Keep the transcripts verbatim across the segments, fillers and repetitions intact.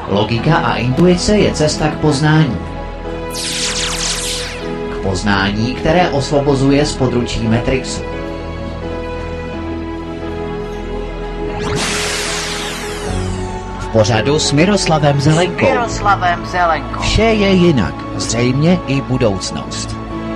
Logika a intuice je cesta k poznání. K poznání, které osvobozuje z područí Matrixu. V pořadu s Miroslavem Zelenkou. Miroslavem Zelenkou. Vše je jinak, zřejmě i budoucnost.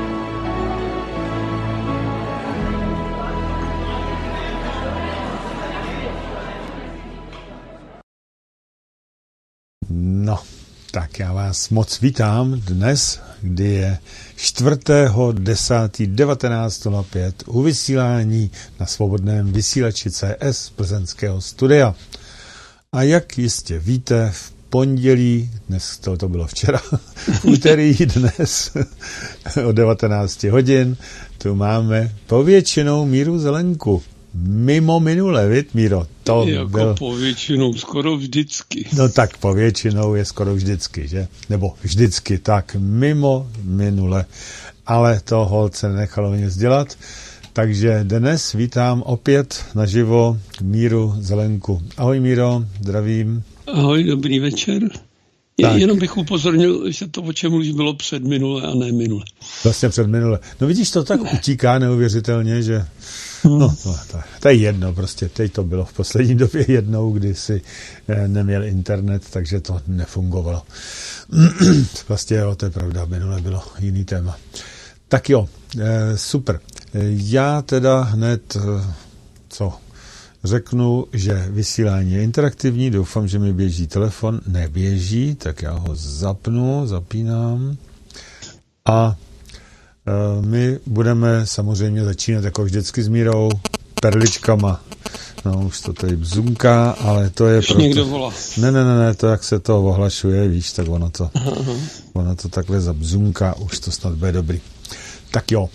No, tak já vás moc vítám dnes, kdy je čtvrtého desátého devatenáct nula pět u vysílání na svobodném vysílači C S plzeňského studia. A jak jistě víte, v pondělí, dnes to, to bylo včera, úterý dnes o devatenáct hodin, tu máme povětšinou Míru Zelenku. Mimo minule, vid, Míro? To jako byl... povětšinou, skoro vždycky. No tak povětšinou je skoro vždycky, že? Nebo vždycky, tak mimo minule. Ale to holce nenechalo nic dělat. Takže dnes vítám opět naživo Míru Zelenku. Ahoj Míro, zdravím. Ahoj, dobrý večer. Tak. Jenom bych upozornil, že to, o čem už bylo před minule a ne minule. Vlastně před minule. No vidíš, to tak utíká neuvěřitelně, že... No, to, to, to je jedno prostě. Teď to bylo v poslední době jednou, kdy si eh, neměl internet, takže to nefungovalo. Vlastně jo, to je pravda, minule bylo jiný téma. Tak jo, eh, super. Já teda hned, eh, co řeknu, že vysílání je interaktivní, doufám, že mi běží telefon, neběží, tak já ho zapnu, zapínám a e, my budeme samozřejmě začínat jako vždycky s Mírou perličkama. No, už to tady bzunká, ale to je už proto... někdo volá. Ne, ne, ne, ne, to jak se to ohlašuje, víš, tak ono to, ono to takhle zabzunká, už to snad bude dobrý. Tak jo.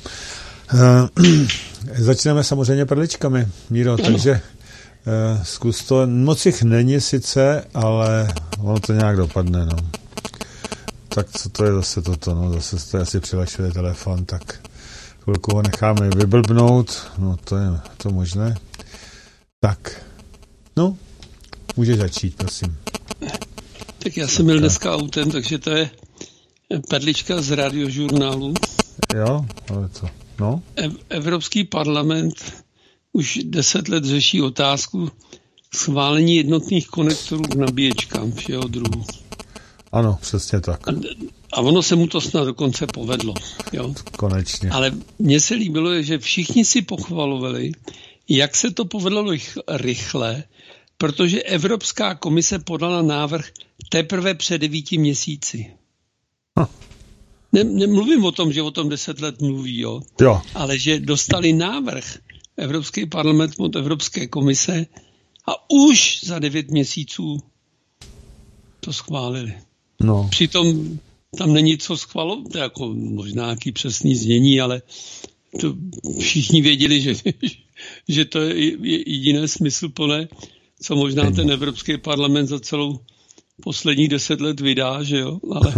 E, začneme samozřejmě perličkami, Míro, takže Uh, zkus to, moc jich není sice, ale ono to nějak dopadne, no. Tak co to je zase toto, no, zase to asi přilašuje telefon, tak chvilku ho necháme vyblbnout, no to je to možné. Tak, no, můžeš začít, prosím. Tak já jsem byl dneska autem, takže to je perlička z radiožurnálu. Jo, ale co, no? Ev- Evropský parlament už deset let řeší otázku schválení jednotných konektorů k nabíječkám všeho druhu. Ano, přesně tak. A, a ono se mu to snad dokonce povedlo. Jo? Konečně. Ale mně se líbilo, že všichni si pochvalovali, jak se to povedlo rychle, protože Evropská komise podala návrh teprve před devíti měsíci. Hm. Ne, nemluvím o tom, že o tom deset let mluví, jo? Jo. Ale že dostali návrh Evropský parlament od Evropské komise a už za devět měsíců to schválili. No. Přitom tam není co schvalovat, jako možná nějaký přesný znění, ale to všichni věděli, že, že to je jediné smysluplné, co možná ten Evropský parlament za celou posledních deset let vydá, že jo, ale...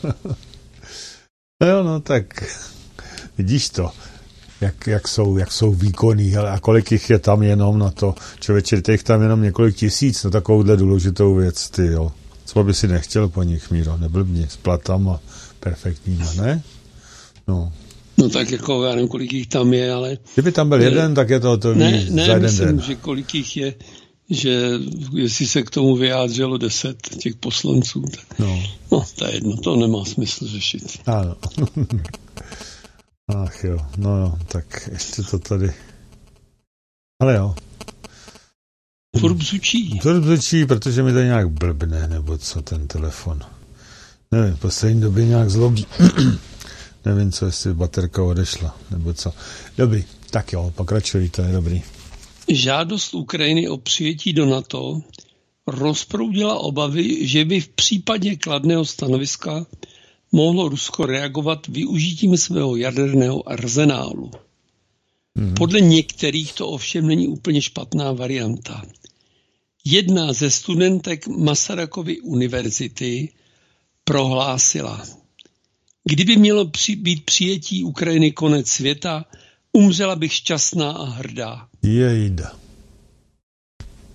No jo, no tak vidíš to. Jak, jak, jsou, jak jsou výkonný, a kolik jich je tam jenom na to. Člověče, těch tam jenom několik tisíc na takovouhle důležitou věc, ty jo. Co by si nechtěl po nich, Míro, neblbni, s platama perfektníma, ne? No. No tak jako, já nevím, kolik jich tam je, ale... Kdyby tam byl ne, jeden, tak je to to ne, víc ne, za jeden myslím, den. že kolik jich je, že jestli se k tomu vyjádřilo deset těch poslanců, tak... No. No, to je jedno, to nemá smysl řešit. Ano. Ach jo, no jo, tak ještě to tady. Ale jo. Furt bzučí. Furt bzučí, protože mi to nějak blbne, nebo co ten telefon. Nevím, v poslední době nějak zlobí. Nevím, co, jestli baterka odešla, nebo co. Dobrý, tak jo, pokračuj, to je dobrý. Žádost Ukrajiny o přijetí do NATO rozproudila obavy, že by v případě kladného stanoviska mohlo Rusko reagovat využitím svého jaderného arzenálu. Hmm. Podle některých to ovšem není úplně špatná varianta. Jedna ze studentek Masarykovy univerzity prohlásila: kdyby mělo při, být přijetí Ukrajiny konec světa, umřela bych šťastná a hrdá. Jejda.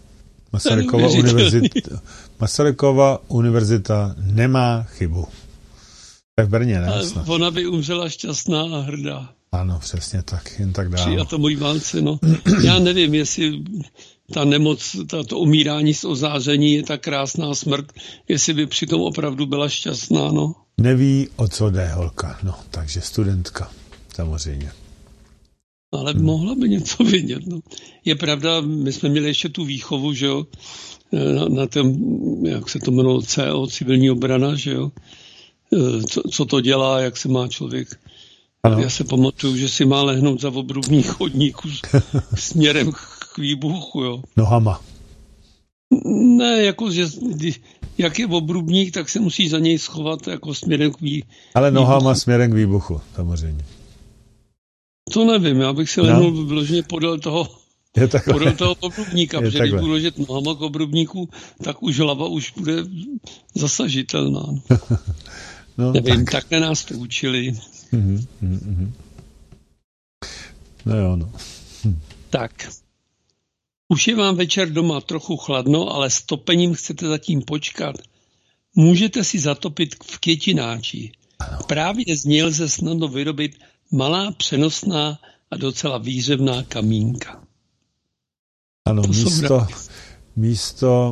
Masarykova univerzita, Masarykova univerzita nemá chybu. Tak v Brně, ne? Ona by umřela šťastná a hrdá. Ano, přesně tak, jen tak dále. Při atomový válce, no. Já nevím, jestli ta nemoc, ta, to umírání z ozáření je ta krásná smrt, jestli by přitom opravdu byla šťastná, no. Neví, o co jde holka, no, takže studentka, samozřejmě. Ale hmm. mohla by něco vědět, no. Je pravda, my jsme měli ještě tu výchovu, že jo, na, na tom, jak se to jmenovalo, C O, civilní obrana, že jo, co, co to dělá, jak se má člověk. Ano. Já se pamatuju, že si má lehnout za obrubní chodníku směrem k výbuchu, jo. Nohama. Ne, jako, že jak je obrubník, tak se musí za něj schovat jako směrem k výbuchu. Ale nohama směrem k výbuchu, samozřejmě. To nevím, já bych si lehnul no. vyloženě podél toho, podél toho obrubníka, protože když budu ležet nohama k obrubníku, tak už hlava už bude zasažitelná. No, nevím, tak. takhle nás to učili. Mm-hmm, mm-hmm. No jo, no. Hm. Tak. Už je vám večer doma trochu chladno, ale s topením chcete zatím počkat. Můžete si zatopit v květináči. Ano. Právě z něj lze snadno vyrobit malá, přenosná a docela výřevná kamínka. Ano, to místo, místo,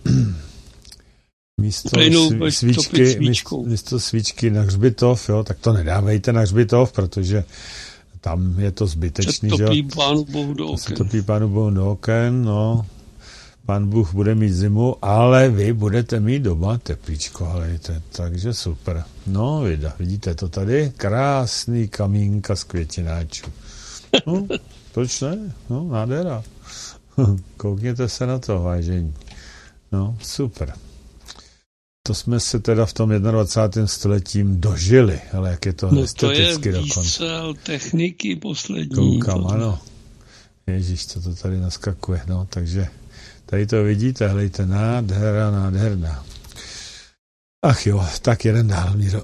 místo Plynu, svíčky, místo, místo svíčky na hřbitov, jo, tak to nedávejte na hřbitov, protože tam je to zbytečný, že jo. Topí pánu bohu do oken. Se topí pánu bohu do oken, no. Pán Bůh bude mít zimu, ale vy budete mít doma teplíčko, helejte, takže super. No, vida, vidíte to tady? Krásný kamínka z květináčů. No, proč ne? No, nádhera. Koukněte se na to, vážení. No, super. To jsme se teda v tom dvacátém prvním stoletím dožili, ale jak je to no esteticky dokonce. To je výstřel techniky poslední. Koukám, to... ano. Ježíš, co to tady naskakuje, no, takže tady to vidíte, hlejte, nádhera, nádherná. Ach jo, tak jeden dál, Míro.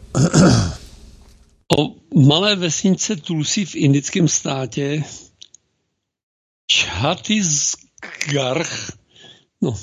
O malé vesnice Tulsi v indickém státě Chhattisgarh, no,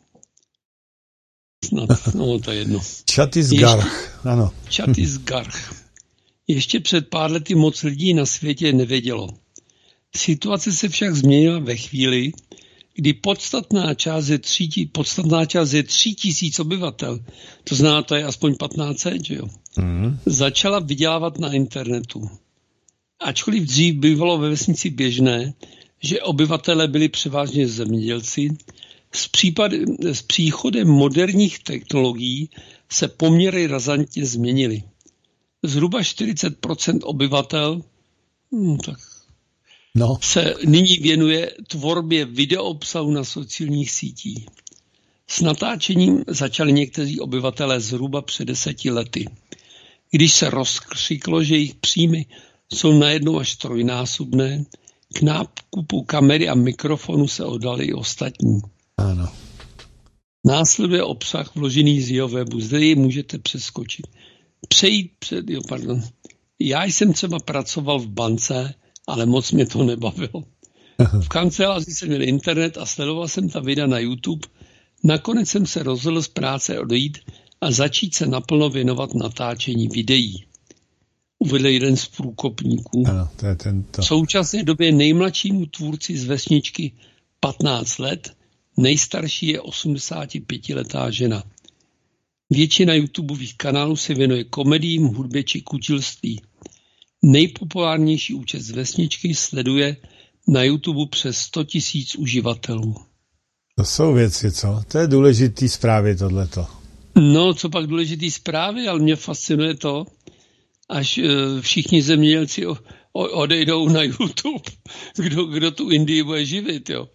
snad, no to je jedno. Chhattisgarh, ano. Chhattisgarh. Ještě před pár lety moc lidí na světě nevědělo. Situace se však změnila ve chvíli, kdy podstatná část je tři, podstatná část je tři tisíc obyvatel, to znamená, to je aspoň patnáct set, že jo, mm. začala vydělávat na internetu. Ačkoliv dřív bývalo ve vesnici běžné, že obyvatelé byli převážně zemědělci, s, případ, s příchodem moderních technologií se poměry razantně změnily. Zhruba čtyřicet procent obyvatel hm, tak no. se nyní věnuje tvorbě videoobsahu na sociálních sítích. S natáčením začali někteří obyvatelé zhruba před deseti lety. Když se rozkřiklo, že jejich příjmy jsou najednou až trojnásobné, k nákupu kamery a mikrofonu se oddali i ostatní. Ano. Následuje obsah vložený z jeho webu. Zde ji můžete přeskočit. Přejít před... Jo, pardon. Já jsem třeba pracoval v bance, ale moc mě to nebavilo. V kanceláři jsem měl internet a sledoval jsem ta videa na YouTube. Nakonec jsem se rozhodl z práce odejít a začít se naplno věnovat natáčení videí. Uvedl jeden z průkopníků. Ano, to je tento. V současné době nejmladšímu tvůrci z vesničky patnáct let, nejstarší je osmdesátipětiletá žena. Většina YouTubeových kanálů se věnuje komediím, hudbě či kutilství. Nejpopulárnější účet z vesničky sleduje na YouTube přes sto tisíc uživatelů. To jsou věci, co? To je důležitý zprávy, tohleto. No, co pak důležitý zprávy, ale mě fascinuje to, až uh, všichni zemědělci o, o, odejdou na YouTube. Kdo, kdo tu Indii bude živit, jo?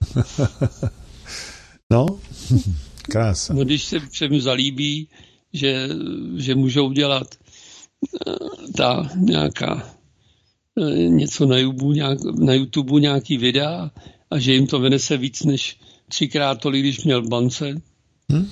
No, krása. No, když se všem zalíbí, že, že můžou dělat uh, ta nějaká uh, něco na YouTube, nějak, na YouTube nějaký videa a že jim to vynese víc než třikrát tolik, když měl v bance, hmm?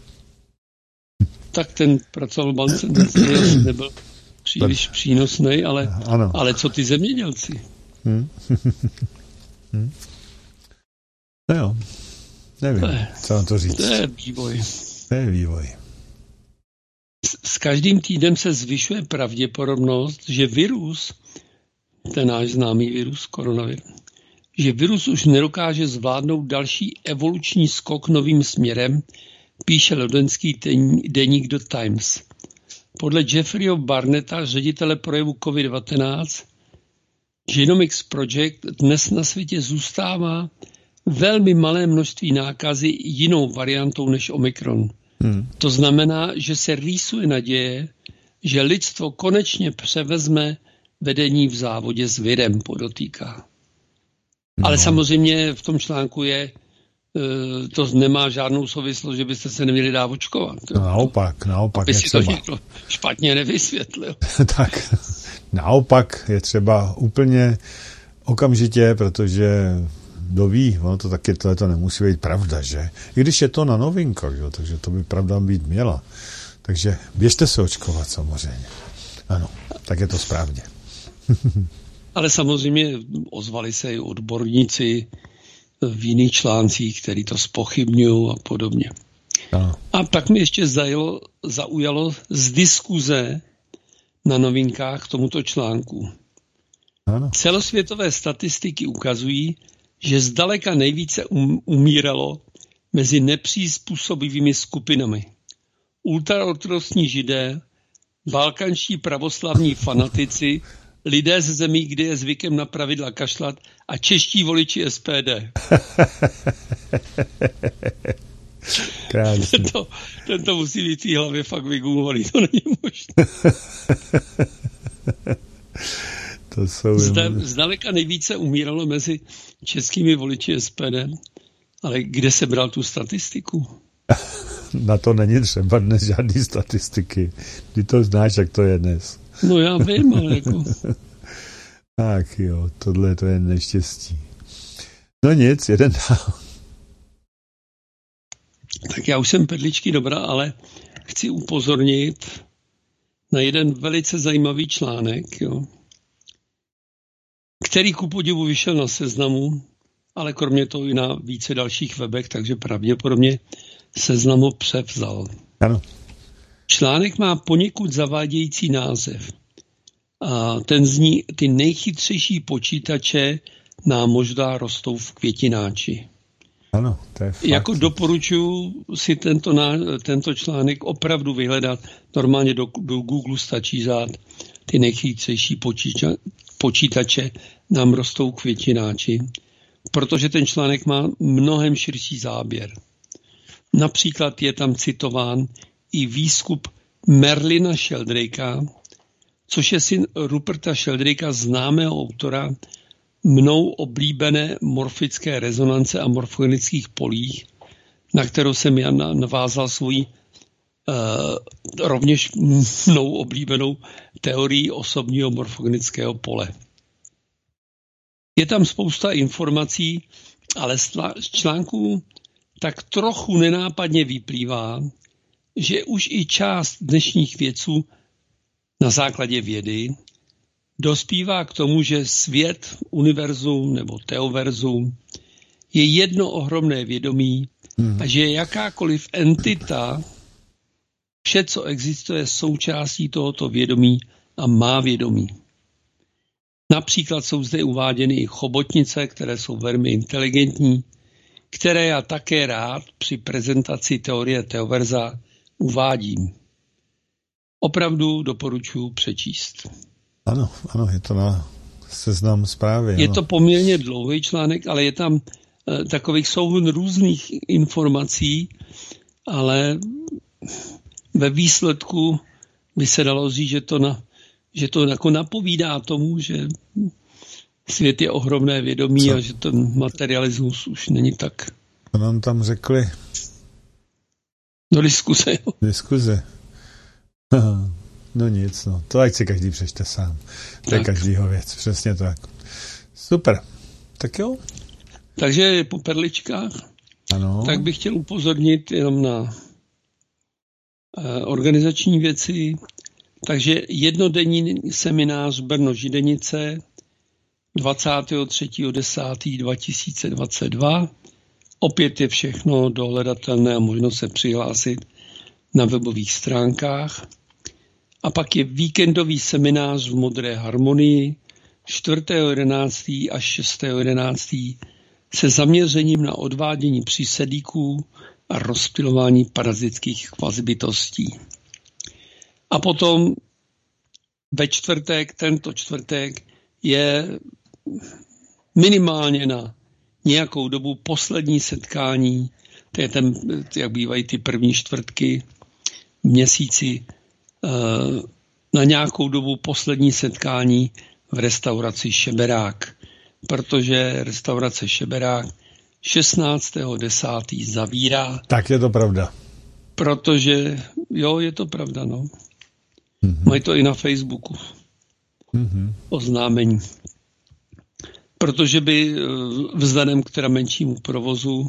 tak ten pracoval v bance, ten nebyl příliš přínosný, ale, ale co ty zemědělci? Hmm. hmm. No jo. nevím, to je, co na to říct. To je vývoj. To je vývoj. S, s každým týdnem se zvyšuje pravděpodobnost, že virus, ten náš známý virus, koronavir, že virus už nedokáže zvládnout další evoluční skok novým směrem, píše londýnský deník The Times. Podle Jeffreyho Barnetta, ředitele projevu covid devatenáct, Genomics Project dnes na světě zůstává velmi malé množství nákazy jinou variantou než Omikron. Hmm. To znamená, že se rýsuje naděje, že lidstvo konečně převezme vedení v závodě s virem, podotýká. No. Ale samozřejmě v tom článku je, to nemá žádnou souvislost, že byste se neměli dát očkovat. No, naopak, naopak. Aby si to někdo špatně nevysvětlil. Tak, naopak je třeba úplně okamžitě, protože kdo ví, ono to taky tohle to nemusí být pravda, že? I když je to na novinkách, jo, takže to by pravda být měla. Takže běžte se očkovat samozřejmě. Ano, tak je to správně. Ale samozřejmě ozvali se i odborníci v jiných článcích, který to zpochybňují a podobně. Ano. A pak mi ještě zajalo, zaujalo z diskuze na novinkách k tomuto článku. Ano. Celosvětové statistiky ukazují, že zdaleka nejvíce um, umíralo mezi nepřizpůsobivými skupinami. Ultraortodoxní židé, balkanští pravoslavní fanatici, lidé ze zemí, kde je zvykem na pravidla kašlat a čeští voliči S P D. Tento, tento musí být v té hlavě fakt vygumovaný, to není možné. To jsou Zda, zdaleka nejvíce umíralo mezi českými voliči S P D, ale kde se bral tu statistiku? Na to není třeba dnes žádný statistiky. Ty to znáš, jak to je dnes. No já vím, ale jako... Tak jo, tohle to je neštěstí. No nic, jeden dál. Tak já už jsem perličky dobrá, ale chci upozornit na jeden velice zajímavý článek, jo, který ku podivu vyšel na Seznamu, ale kromě toho i na více dalších webech, takže pravděpodobně Seznam ho převzal. Ano. Článek má poněkud zavádějící název. A ten zní: ty nejchytřejší počítače nám možná rostou v květináči. Ano, to je fakt. Jako doporučuji si tento, tento článek opravdu vyhledat. Normálně do, do Google stačí dát ty nejchytřejší počítače, počítače nám rostou květináči, protože ten článek má mnohem širší záběr. Například je tam citován i výzkum Merlina Sheldrakea, což je syn Ruperta Sheldrakea, známého autora mnou oblíbené morfické rezonance a morfogenických polích, na kterou jsem já navázal svoji uh, rovněž mnou oblíbenou teorii osobního morfogenického pole. Je tam spousta informací, ale z článků tak trochu nenápadně vyplývá, že už i část dnešních vědců na základě vědy dospívá k tomu, že svět, univerzum nebo teoverzum je jedno ohromné vědomí hmm. a že jakákoliv entita, vše, co existuje, součástí tohoto vědomí a má vědomí. Například jsou zde uváděny i chobotnice, které jsou velmi inteligentní, které já také rád při prezentaci teorie teoverza uvádím. Opravdu doporučuji přečíst. Ano, ano, je to na Seznam Zprávy. Je ano. to poměrně dlouhý článek, ale je tam e, takových souhrn různých informací, ale ve výsledku by se dalo říct, že to, na, že to jako napovídá tomu, že svět je ohromné vědomí Co? a že ten materialismus už není tak. To nám tam řekli. Do diskuze, jo. Diskuze. No nic, no. To ať si každý přečte sám. To je každýho věc, přesně tak. Super. Tak jo. Takže po perličkách. Ano. Tak bych chtěl upozornit jenom na eh, organizační věci. Takže jednodenní seminář Brno Židenice dvacátého třetího desátého dva tisíce dvacet dva Opět je všechno dohledatelné a možno se přihlásit na webových stránkách. A pak je víkendový seminář v Modré harmonii čtvrtého jedenáctého až šestého jedenáctého se zaměřením na odvádění přísedíků a rozptylování parazitských kvazibytostí. A potom ve čtvrtek, tento čtvrtek je minimálně na nějakou dobu poslední setkání, to je ten, jak bývají ty první čtvrtky v měsíci, na nějakou dobu poslední setkání v restauraci Šeberák, protože restaurace Šeberák šestnáctého desátého zavírá. Tak je to pravda. Protože, jo, je to pravda, no. Mm-hmm. Mají to i na Facebooku. Mm-hmm. Oznámení. Protože by vzhledem k teda menšímu provozu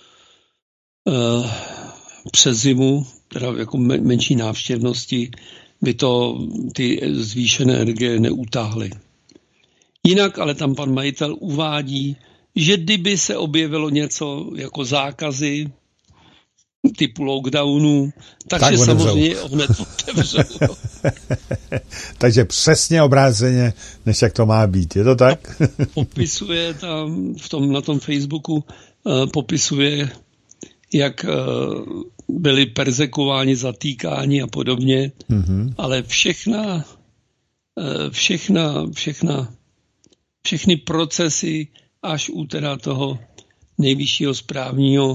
eh, přes zimu, teda jako menší návštěvnosti, by to ty zvýšené energie neutáhly. Jinak ale tam pan majitel uvádí, že kdyby se objevilo něco jako zákazy typu lockdownu, takže tak samozřejmě hned otevřou. Takže přesně obráceně, než jak to má být. Je to tak? Popisuje tam v tom, na tom Facebooku, uh, popisuje, jak uh, byli perzekuováni, zatýkáni a podobně, mm-hmm. ale všechna, uh, všechna, všechna, všechny procesy až u teda toho nejvyššího správního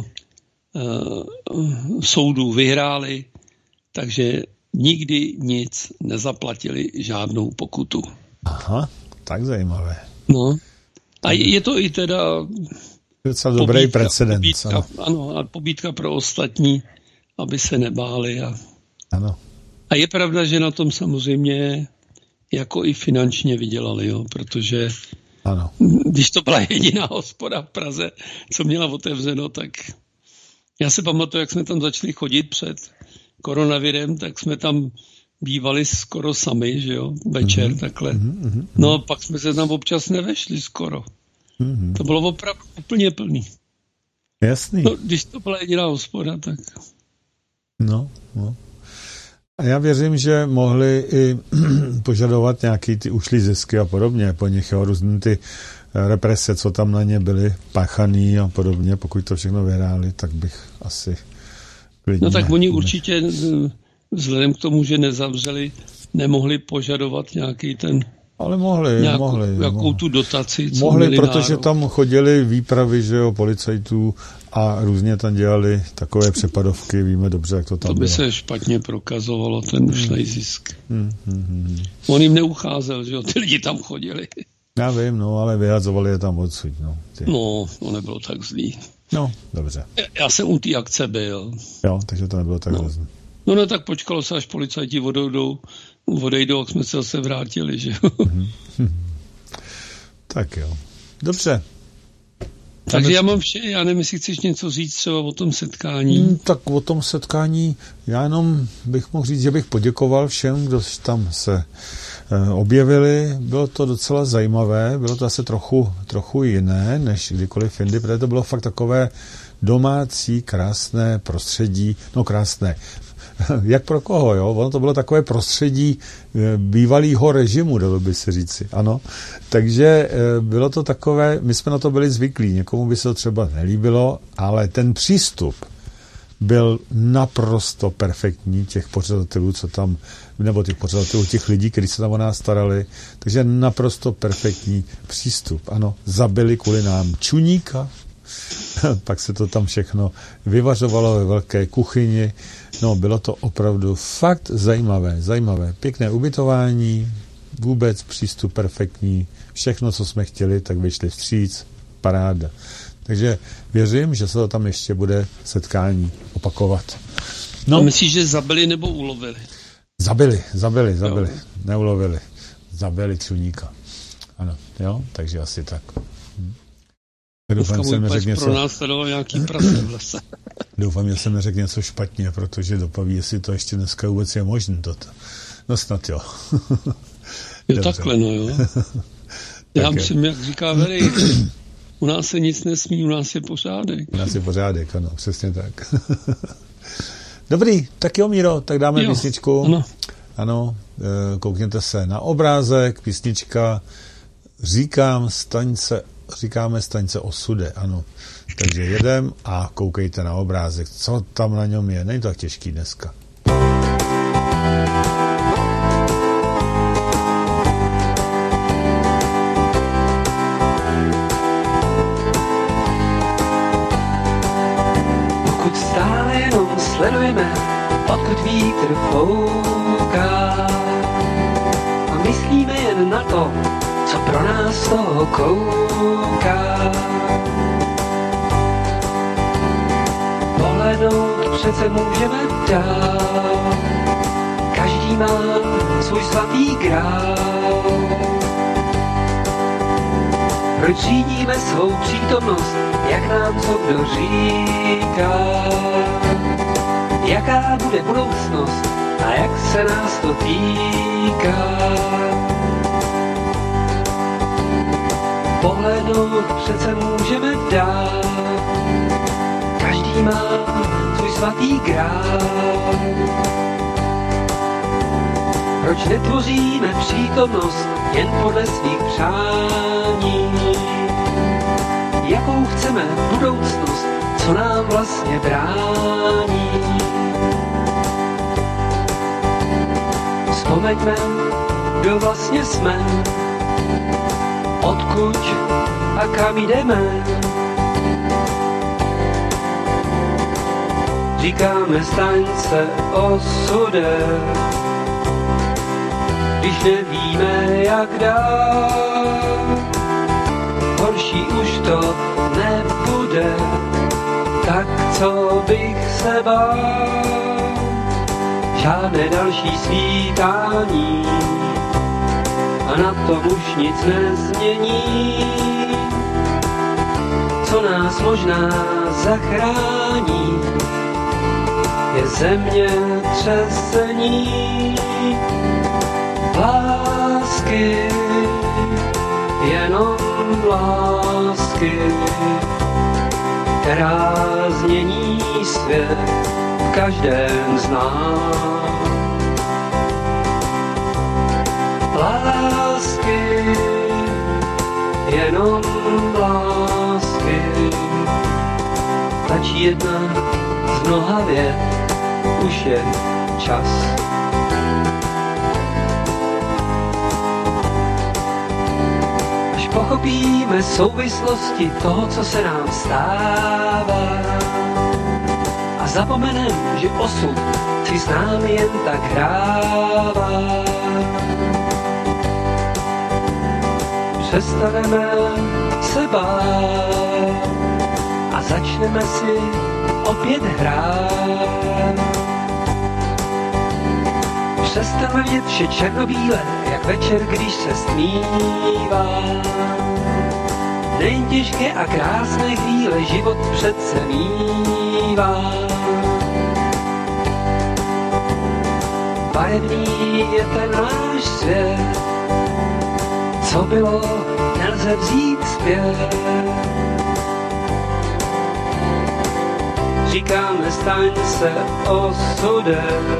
uh, soudu vyhráli, takže nikdy nic nezaplatili, žádnou pokutu. Aha, tak zajímavé. No. A je to i teda docela dobrý precedent. Pobídka, ano, a pobídka pro ostatní, aby se nebáli. A, ano. a je pravda, že na tom samozřejmě jako i finančně vydělali, jo, protože ano. Když to byla jediná hospoda v Praze, co měla otevřeno, tak já si pamatuju, jak jsme tam začali chodit před koronavirem, tak jsme tam bývali skoro sami, že jo, večer mm-hmm. takhle. Mm-hmm. No pak jsme se tam občas nevešli skoro. Mm-hmm. To bylo opravdu úplně plný. Jasný. No, když to byla jediná hospoda, tak... No, no. A já věřím, že mohli i požadovat nějaký ty ušlý zisky a podobně, po nich jo, různý ty represe, co tam na ně byly páchaný a podobně, pokud to všechno vyhráli, tak bych asi klidně... No tak oni určitě vzhledem k tomu, že nezavřeli, nemohli požadovat nějaký ten... Ale mohli, nějakou, mohli. Jakou mohli. tu dotaci, co mohli, měli protože nárok. tam chodili výpravy, že jo, policajtů a různě tam dělali takové přepadovky, víme dobře, jak to tam To by bylo. se špatně prokazovalo, ten ušlej zisk. Hmm, hmm, hmm. On jim neucházel, že jo, ty lidi tam chodili. Já vím, no, ale vyhadzovali je tam odsud, no. Ty. No, to nebylo tak zlý. No, dobře. Já jsem u té akce byl. Jo, takže to nebylo tak no. hrozné. No, no, tak počkalo se, až policajti odejdou, odejdou, jak jsme se zase vrátili, že jo. Tak jo. Dobře. Takže já mám vše, já nevím, jestli chceš něco říct třeba o tom setkání. Hmm, tak o tom setkání, já jenom bych mohl říct, že bych poděkoval všem, kdo tam se e, objevili. Bylo to docela zajímavé, bylo to asi trochu, trochu jiné, než kdykoliv jindy, protože to bylo fakt takové domácí, krásné prostředí, no krásné, jak pro koho, jo? Ono to bylo takové prostředí bývalého režimu, dalo by se říci, ano. Takže bylo to takové, my jsme na to byli zvyklí, někomu by se to třeba nelíbilo, ale ten přístup byl naprosto perfektní těch pořadatelů, co tam, nebo těch pořadatelů, těch lidí, kteří se tam o nás starali, takže naprosto perfektní přístup, ano. Zabili kvůli nám čuníka, pak se to tam všechno vyvařovalo ve velké kuchyni. No, bylo to opravdu fakt zajímavé, zajímavé. Pěkné ubytování, vůbec přístup perfektní, všechno, co jsme chtěli, tak vyšli vstříc, paráda. Takže věřím, že se to tam ještě bude setkání opakovat. No, a myslíš, že zabili nebo ulovili? Zabili, zabili, zabili, jo. Neulovili. Zabili čuníka. Ano, jo, takže asi tak. Hm. Doufám, že jsem neřekl něco... pro nás nějaký prase v lese. Doufám, že jsem neřekl něco špatně, protože dopaví, jestli to ještě dneska vůbec je možné toto. No snad jo. Jo, takhle, no jo. Já myslím, jak říká Very, U nás se nic nesmí, u nás je pořádek. U nás je pořádek, ano, přesně tak. Dobrý, tak jo, Míro, tak dáme jo, písničku. Ano. Ano, koukněte se na obrázek, písnička Říkám staňce, říkáme staňce osude, ano. Takže jedem a koukejte na obrázek, co tam na něm je. Není to tak těžký dneska. Pokud stále jenom sledujeme, odkud vítr fouká, a myslíme jen na to, co pro nás toho kouká. Pohlednout přece můžeme dál, každý má svůj svatý grál. Proč řídíme svou přítomnost, jak nám co kdo říká? Jaká bude budoucnost a jak se nás to týká? Pohlednout přece můžeme dál, každý má svůj svatý grál. Proč netvoříme přítomnost jen podle svých přání? Jakou chceme budoucnost, co nám vlastně brání? Vzpomeňme, kdo vlastně jsme, odkud a kam jdeme. Říkáme staňce osude, když nevíme jak dál. Horší už to nebude, tak co bych se bál. Žádné další svítání a na tom už nic nezmění. Co nás možná zachrání, je země třesení. Lásky, jenom lásky, která změní svět v každém z nás. Lásky, jenom lásky, stačí jedna z mnoha vět, už je čas. Až pochopíme souvislosti toho, co se nám stává, a zapomenem, že osud si s námi jen tak hrává. Přestaneme se bát a začneme si opět hrát. Přestaneme vidět vše černobíle, jak večer, když se stmívá. Nejen těžké a krásné chvíle život přece mívá. Barevný je ten náš svět, co bylo, nelze vzít zpět. Říkáme staň se osudem,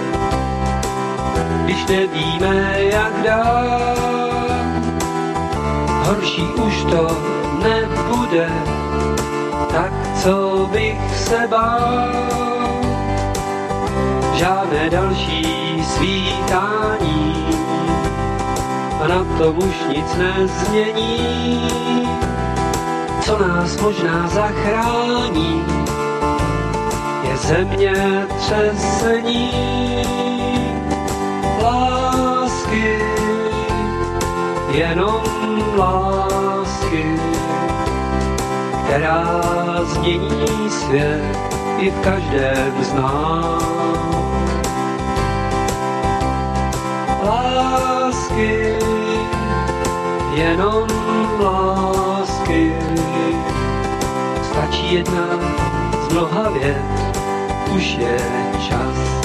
když nevíme jak dál. Horší už to nebude, tak co bych se bál. Žádné další svítání a na tom už nic nezmění. Co nás možná zachrání, je země třesení. Lásky, jenom lásky, která změní svět i v každém z nás. Lásky, jenom lásky, stačí jedna z mnoha vět, už je čas.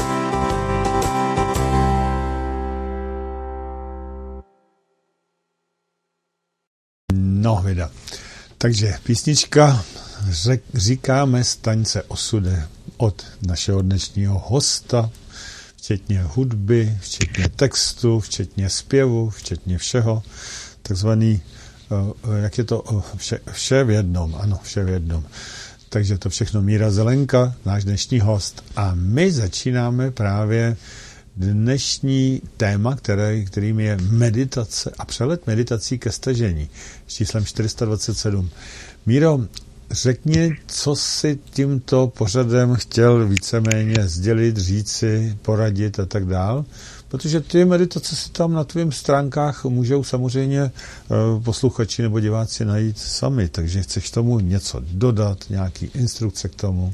No, vida. Takže písnička řek, Říkáme staň se osude od našeho dnešního hosta, včetně hudby, včetně textu, včetně zpěvu, včetně všeho. Takzvaný, jak je to, vše, vše v jednom, ano, vše v jednom. Takže to všechno Míra Zelenka, náš dnešní host. A my začínáme právě dnešní téma, které, kterým je meditace a přelet meditací ke stažení s číslem čtyři sta dvacet sedm. Míro, řekni, co jsi tímto pořadem chtěl víceméně sdělit, říci, poradit a tak dál, protože ty meditace si tam na tvým stránkách můžou samozřejmě posluchači nebo diváci najít sami, takže chceš tomu něco dodat, nějaký instrukce k tomu?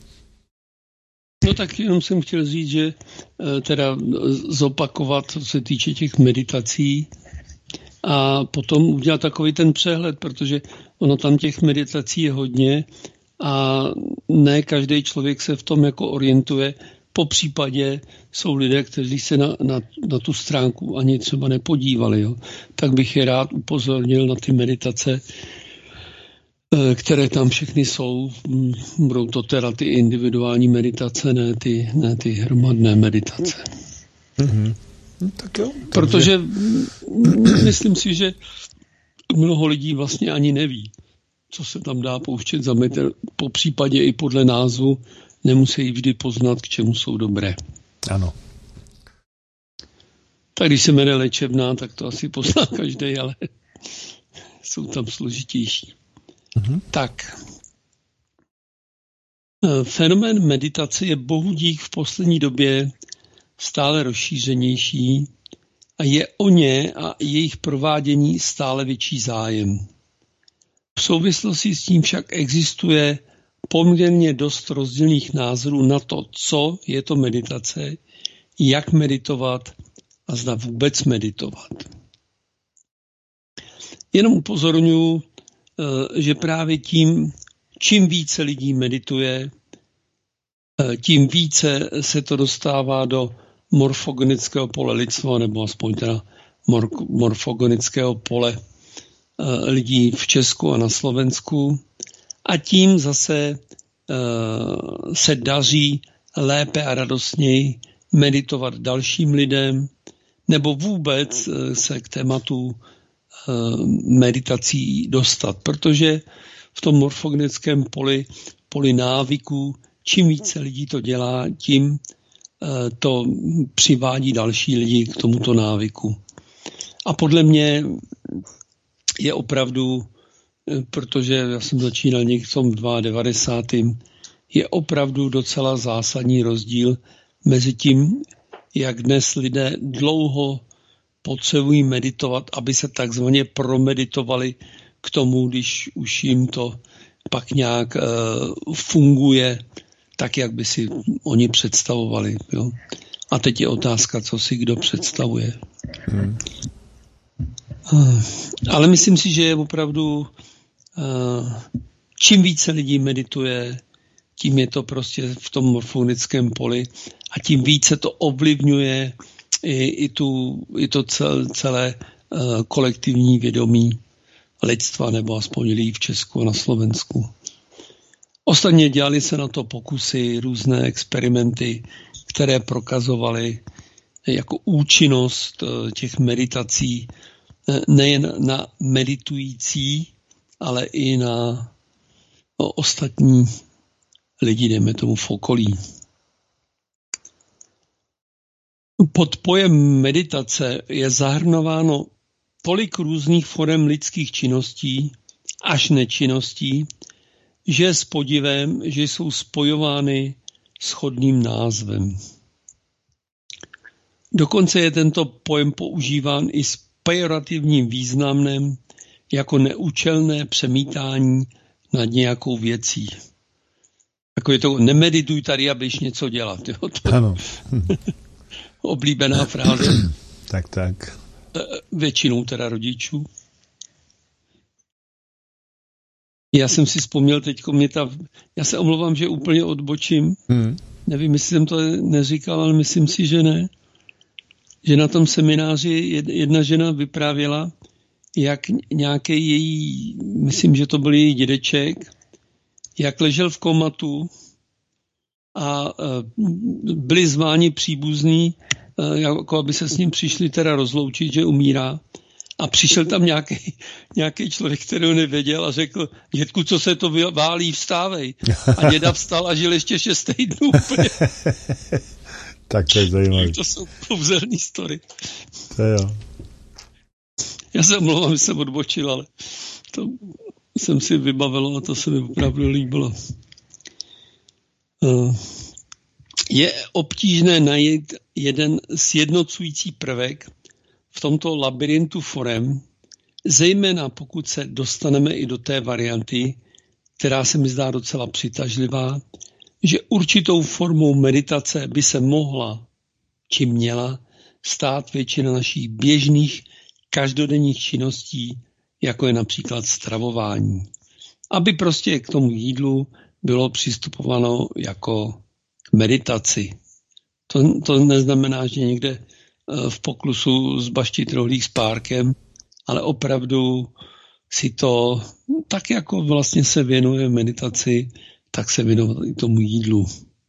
No tak jenom jsem chtěl říct, že teda zopakovat, co se týče těch meditací a potom udělat takový ten přehled, protože ono tam těch meditací je hodně a ne každý člověk se v tom jako orientuje. Po případě jsou lidé, kteří se na, na, na tu stránku ani třeba nepodívali. Jo. Tak bych je rád upozornil na ty meditace, které tam všechny jsou. Budou to teda ty individuální meditace, ne ty, ne ty hromadné meditace. Mm-hmm. No, tak jo, protože myslím si, že mnoho lidí vlastně ani neví, co se tam dá pouštět za metr. Po případě i podle názvu nemusí vždy poznat, k čemu jsou dobré. Ano. Tak když se jmenuje léčebná, tak to asi pozná každý, ale jsou tam složitější. Mm-hmm. Tak. Fenomén meditace je bohudík v poslední době stále rozšířenější a je o ně a jejich provádění stále větší zájem. V souvislosti s tím však existuje poměrně dost rozdílných názorů na to, co je to meditace, jak meditovat a zda vůbec meditovat. Jenom upozorňuji, že právě tím, čím více lidí medituje, tím více se to dostává do morfogenického pole lidstva, nebo aspoň teda mor- morfogenického pole lidí v Česku a na Slovensku. A tím zase uh, se daří lépe a radostněji meditovat dalším lidem, nebo vůbec uh, se k tématu uh, meditací dostat. Protože v tom morfogenickém poli, poli návyků, čím více lidí to dělá, tím uh, to přivádí další lidi k tomuto návyku. A podle mě je opravdu, protože já jsem začínal někdy v tom devadesátém druhém je opravdu docela zásadní rozdíl mezi tím, jak dnes lidé dlouho potřebují meditovat, aby se takzvaně promeditovali k tomu, když už jim to pak nějak uh, funguje tak, jak by si oni představovali. Jo? A teď je otázka, co si kdo představuje. Hmm. Ale myslím si, že je opravdu, čím více lidí medituje, tím je to prostě v tom morfogenickém poli a tím více to ovlivňuje i, i, tu, i to cel, celé kolektivní vědomí lidstva, nebo aspoň lidí v Česku a na Slovensku. Ostatně dělali se na to pokusy, různé experimenty, které prokazovaly jako účinnost těch meditací nejen na meditující, ale i na ostatní lidi, dejme tomu v okolí. Pod pojem meditace je zahrnováno tolik různých forem lidských činností až nečinností, že je s podivem, že jsou spojovány shodným názvem. Dokonce je tento pojem používán i s pejorativním významem jako neúčelné přemítání nad nějakou věcí. Jako je to, nemedituj tady a běž něco dělat. Jo? To ano. Oblíbená fráze. Tak, tak. Většinou teda rodičů. Já jsem si vzpomněl teďko, mě ta, já se omlouvám, že úplně odbočím. Hmm. Nevím, jestli jsem to neříkal, ale myslím si, že ne. Že na tom semináři jedna žena vyprávěla, jak nějaký její myslím, že to byl její dědeček, jak ležel v komatu a byli zváni příbuzní, jako aby se s ním přišli teda rozloučit, že umírá. A přišel tam nějaký, nějaký člověk, který ho nevěděl a řekl, dědku, co se to válí, vstávej. A děda vstal a žil ještě šest týdnů. Tak to je zajímavé. To jsou kouzelný story. To jo. Já se omlouvám, že jsem odbočil, ale to jsem si vybavil a to se mi opravdu líbilo. Je obtížné najít jeden sjednocující prvek v tomto labirintu forem, zejména pokud se dostaneme i do té varianty, která se mi zdá docela přitažlivá, že určitou formou meditace by se mohla, či měla, stát většina našich běžných každodenních činností, jako je například stravování. Aby prostě k tomu jídlu bylo přistupováno jako k meditaci. To, to neznamená, že někde v poklusu zbaštit rohlík s párkem, ale opravdu si to, tak jako vlastně se věnuje meditaci, tak se věnuje i tomu jídlu.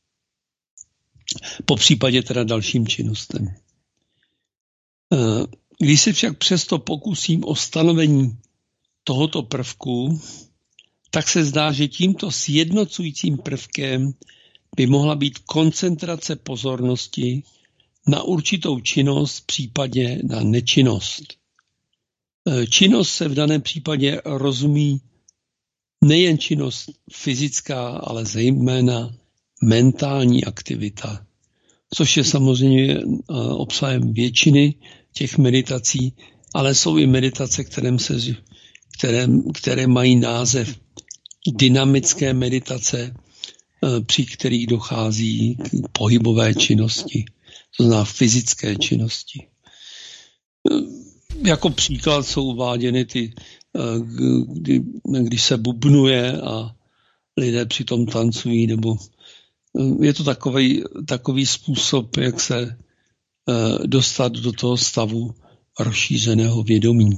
Po případě teda dalším činnostem. Když se však přesto pokusím o stanovení tohoto prvku, tak se zdá, že tímto sjednocujícím prvkem by mohla být koncentrace pozornosti na určitou činnost, případně na nečinnost. Činnost se v daném případě rozumí nejen činnost fyzická, ale zejména mentální aktivita, což je samozřejmě obsahem většiny těch meditací, ale jsou i meditace, kterém se, které, které mají název dynamické meditace, při kterých dochází k pohybové činnosti, to znamená fyzické činnosti. Jako příklad jsou uváděny ty, kdy, když se bubnuje a lidé přitom tancují, nebo je to takový, takový způsob, jak se dostat do toho stavu rozšířeného vědomí.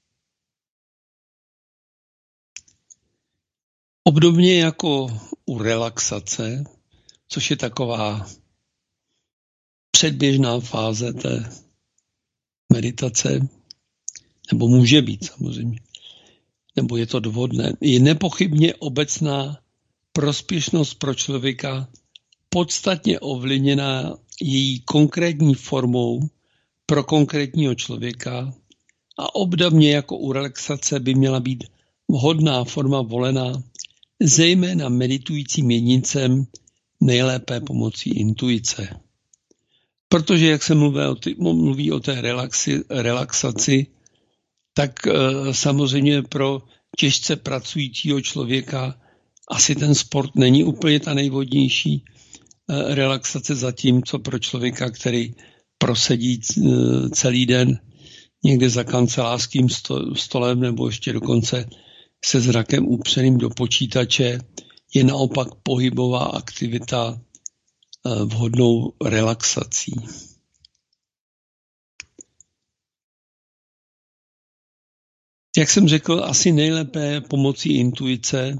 Obdobně jako u relaxace, což je taková předběžná fáze té meditace, nebo může být samozřejmě, nebo je to důvodné, je nepochybně obecná prospěšnost pro člověka podstatně ovlivněná její konkrétní formou pro konkrétního člověka a obdobně jako u relaxace by měla být vhodná forma volená zejména meditujícím jedincem nejlépe pomocí intuice. Protože, jak se mluví o, ty, mluví o té relaxi, relaxaci, tak e, samozřejmě pro těžce pracujícího člověka asi ten sport není úplně ta nejvhodnější e, relaxace, zatímco pro člověka, který prosedí e, celý den někde za kancelářským sto, stolem nebo ještě dokonce se zrakem upřeným do počítače, je naopak pohybová aktivita e, vhodnou relaxací. Jak jsem řekl, asi nejlépe pomocí intuice.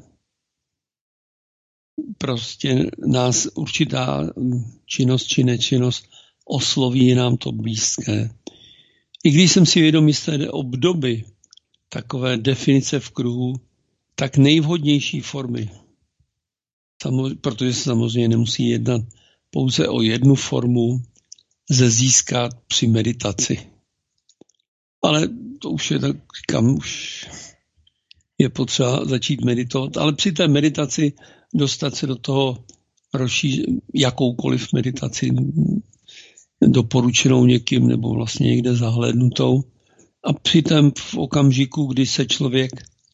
Prostě nás určitá činnost či nečinnost osloví, je nám to blízké. I když jsem si vědom jisté obdoby takové definice v kruhu, tak nejvhodnější formy, protože se samozřejmě nemusí jednat pouze o jednu formu, lze získat při meditaci. Ale to už je tak, říkám, už je potřeba začít meditovat, ale při té meditaci dostat se do toho rozšíř, jakoukoliv meditaci doporučenou někým nebo vlastně někde zahlédnutou. A přitom v okamžiku, kdy se člověk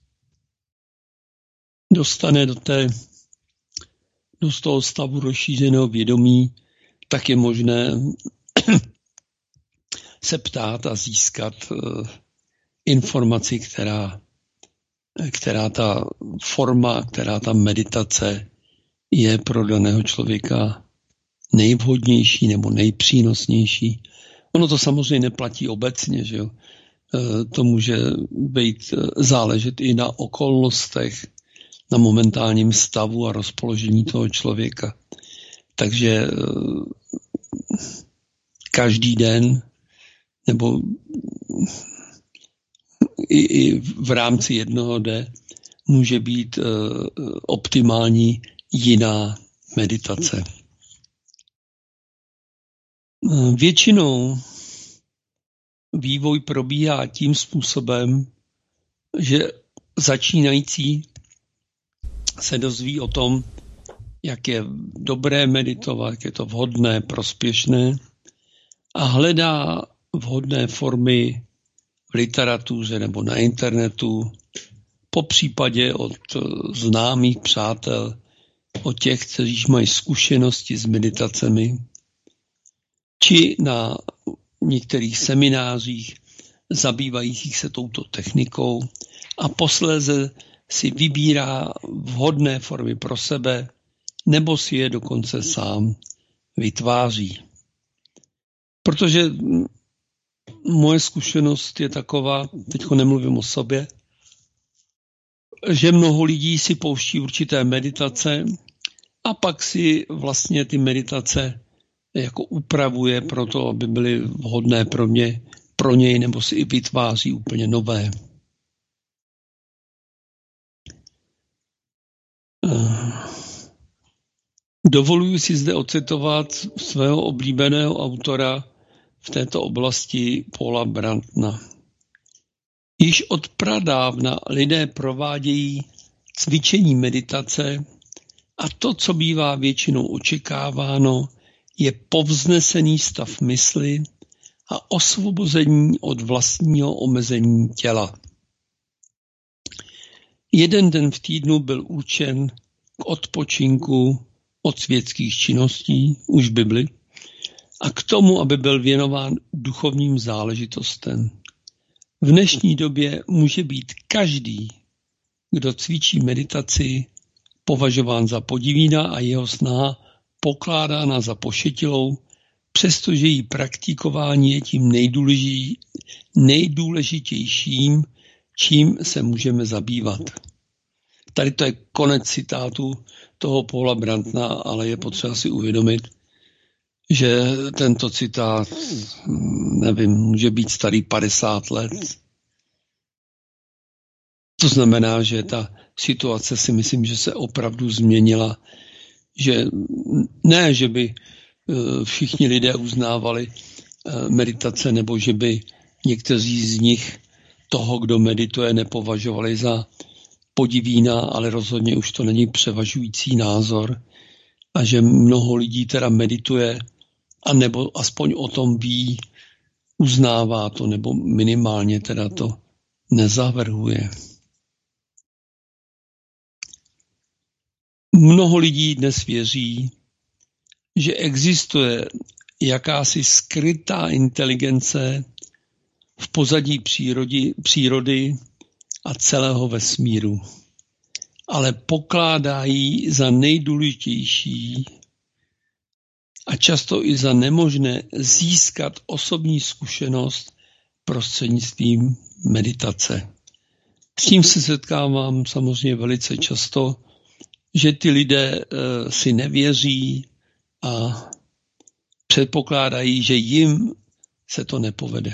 dostane do, té, do toho stavu rozšířeného vědomí, tak je možné se ptát a získat uh, informaci, která, která ta forma, která ta meditace je pro daného člověka nejvhodnější nebo nejpřínosnější. Ono to samozřejmě neplatí obecně, že jo? to může být záležet i na okolnostech, na momentálním stavu a rozpoložení toho člověka. Takže každý den nebo i, i v rámci jednoho dne může být optimální jiná meditace. Většinou vývoj probíhá tím způsobem, že začínající se dozví o tom, jak je dobré meditovat, jak je to vhodné, prospěšné a hledá vhodné formy v literatuře nebo na internetu, po případě od známých přátel, od těch, kteří mají zkušenosti s meditacemi, či na některých seminářích zabývajících se touto technikou a posléze si vybírá vhodné formy pro sebe nebo si je dokonce sám vytváří. Protože moje zkušenost je taková, teď nemluvím o sobě, že mnoho lidí si pouští určité meditace a pak si vlastně ty meditace jako upravuje pro to, aby byly vhodné pro mě, pro něj, nebo si i vytváří úplně nové. Dovoluji si zde ocitovat svého oblíbeného autora v této oblasti Paula Brandtna. Již od pradávna lidé provádějí cvičení meditace a to, co bývá většinou očekáváno, je povznesený stav mysli a osvobození od vlastního omezení těla. Jeden den v týdnu byl určen k odpočinku od světských činností, už v Bibli, a k tomu, aby byl věnován duchovním záležitostem. V dnešní době může být každý, kdo cvičí meditaci, považován za podivína a jeho snaha pokládána za pošetilou, přestože její praktikování je tím nejdůležitějším, čím se můžeme zabývat. Tady to je konec citátu toho Paula Brandtna, ale je potřeba si uvědomit, že tento citát, nevím, může být starý padesát let. To znamená, že ta situace si myslím, že se opravdu změnila, že ne, že by všichni lidé uznávali meditace, nebo že by někteří z nich toho, kdo medituje, nepovažovali za podivína, ale rozhodně už to není převažující názor a že mnoho lidí teda medituje a nebo aspoň o tom ví, uznává to, nebo minimálně teda to nezavrhuje. Mnoho lidí dnes věří, že existuje jakási skrytá inteligence v pozadí přírody, přírody a celého vesmíru, ale pokládají za nejdůležitější a často i za nemožné získat osobní zkušenost prostřednictvím meditace. S tím se setkávám samozřejmě velice často, že ty lidé e, si nevěří a předpokládají, že jim se to nepovede.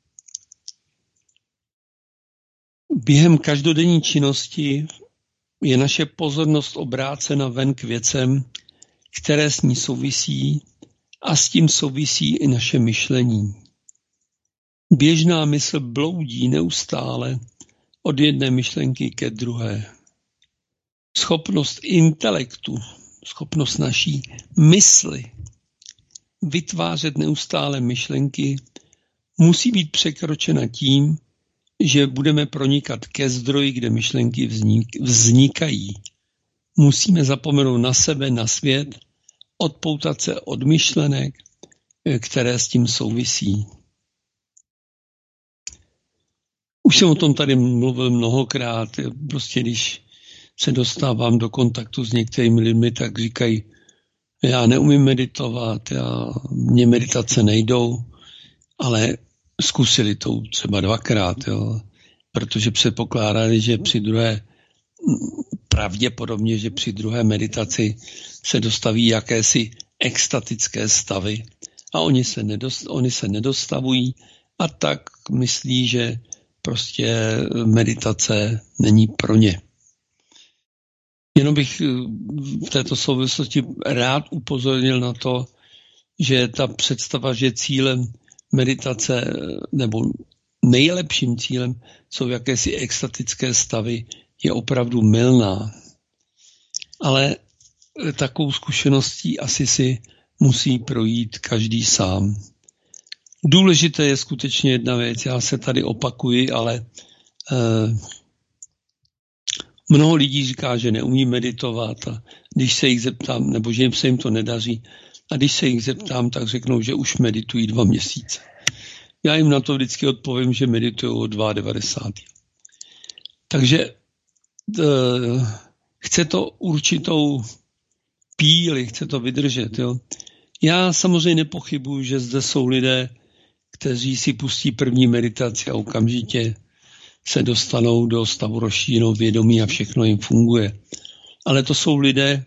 Během každodenní činnosti je naše pozornost obrácena ven k věcem, které s ní souvisí, a s tím souvisí i naše myšlení. Běžná mysl bloudí neustále od jedné myšlenky ke druhé. Schopnost intelektu, schopnost naší mysli vytvářet neustále myšlenky musí být překročena tím, že budeme pronikat ke zdroji, kde myšlenky vznikají. Musíme zapomenout na sebe, na svět, odpoutat se od myšlenek, které s tím souvisí. Už jsem o tom tady mluvil mnohokrát. Prostě když se dostávám do kontaktu s některými lidmi, tak říkají, já neumím meditovat, já, mě meditace nejdou, ale zkusili to třeba dvakrát, jo, protože předpokládali, že při druhé, pravděpodobně, že při druhé meditaci se dostaví jakési extatické stavy a oni se, nedost, oni se nedostavují a tak myslí, že prostě meditace není pro ně. Jenom bych v této souvislosti rád upozornil na to, že ta představa, že cílem meditace nebo nejlepším cílem jsou jakési extatické stavy, je opravdu mylná. Ale takovou zkušeností asi si musí projít každý sám. Důležité je skutečně jedna věc, já se tady opakuji, ale eh, mnoho lidí říká, že neumí meditovat a když se jich zeptám, nebo že jim se jim to nedaří, a když se jich zeptám, tak řeknou, že už meditují dva měsíce. Já jim na to vždycky odpovím, že meditují od devadesátého druhého Takže uh, chce to určitou píli, chce to vydržet. Jo. Já samozřejmě nepochybuji, že zde jsou lidé, kteří si pustí první meditaci a okamžitě se dostanou do stavu rozšířeného vědomí a všechno jim funguje. Ale to jsou lidé,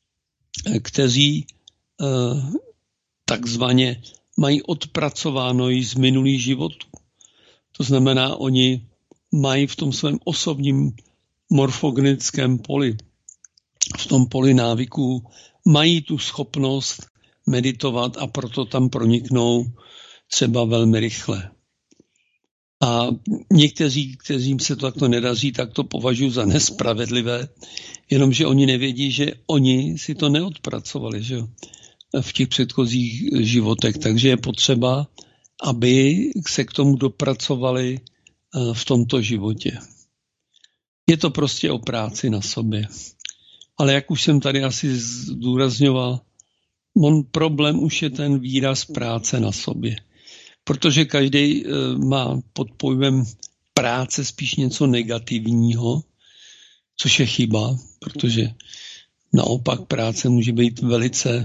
kteří uh, takzvaně mají odpracováno i z minulých životů. To znamená, oni mají v tom svém osobním morfogenickém poli, v tom poli návyků, mají tu schopnost meditovat a proto tam proniknou třeba velmi rychle. A někteří, kteřím se to takto nedaří, tak to považuji za nespravedlivé, jenomže oni nevědí, že oni si to neodpracovali, že jo, v těch předchozích životech. Takže je potřeba, aby se k tomu dopracovali v tomto životě. Je to prostě o práci na sobě. Ale jak už jsem tady asi zdůrazňoval, on problém už je ten výraz práce na sobě. Protože každý má pod pojmem práce spíš něco negativního, což je chyba, protože naopak práce může být velice,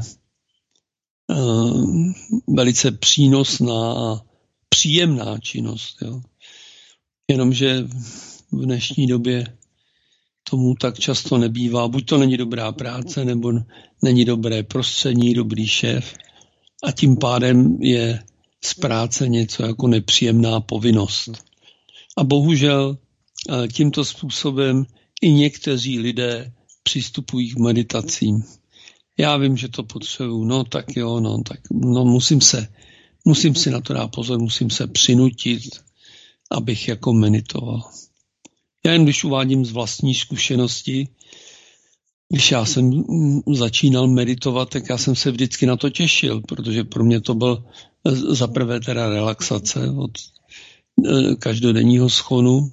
uh, velice přínosná a příjemná činnost. Jo. Jenomže v dnešní době tomu tak často nebývá. Buď to není dobrá práce, nebo není dobré prostředí, dobrý šéf a tím pádem je z práce něco jako nepříjemná povinnost. A bohužel tímto způsobem i někteří lidé přistupují k meditacím. Já vím, že to potřebuju, no tak jo, no tak no musím se, musím si na to dát pozor, musím se přinutit, abych jako meditoval. Já jen když uvádím z vlastní zkušenosti, když já jsem začínal meditovat, tak já jsem se vždycky na to těšil, protože pro mě to byl za prvé teda relaxace od každodenního schonu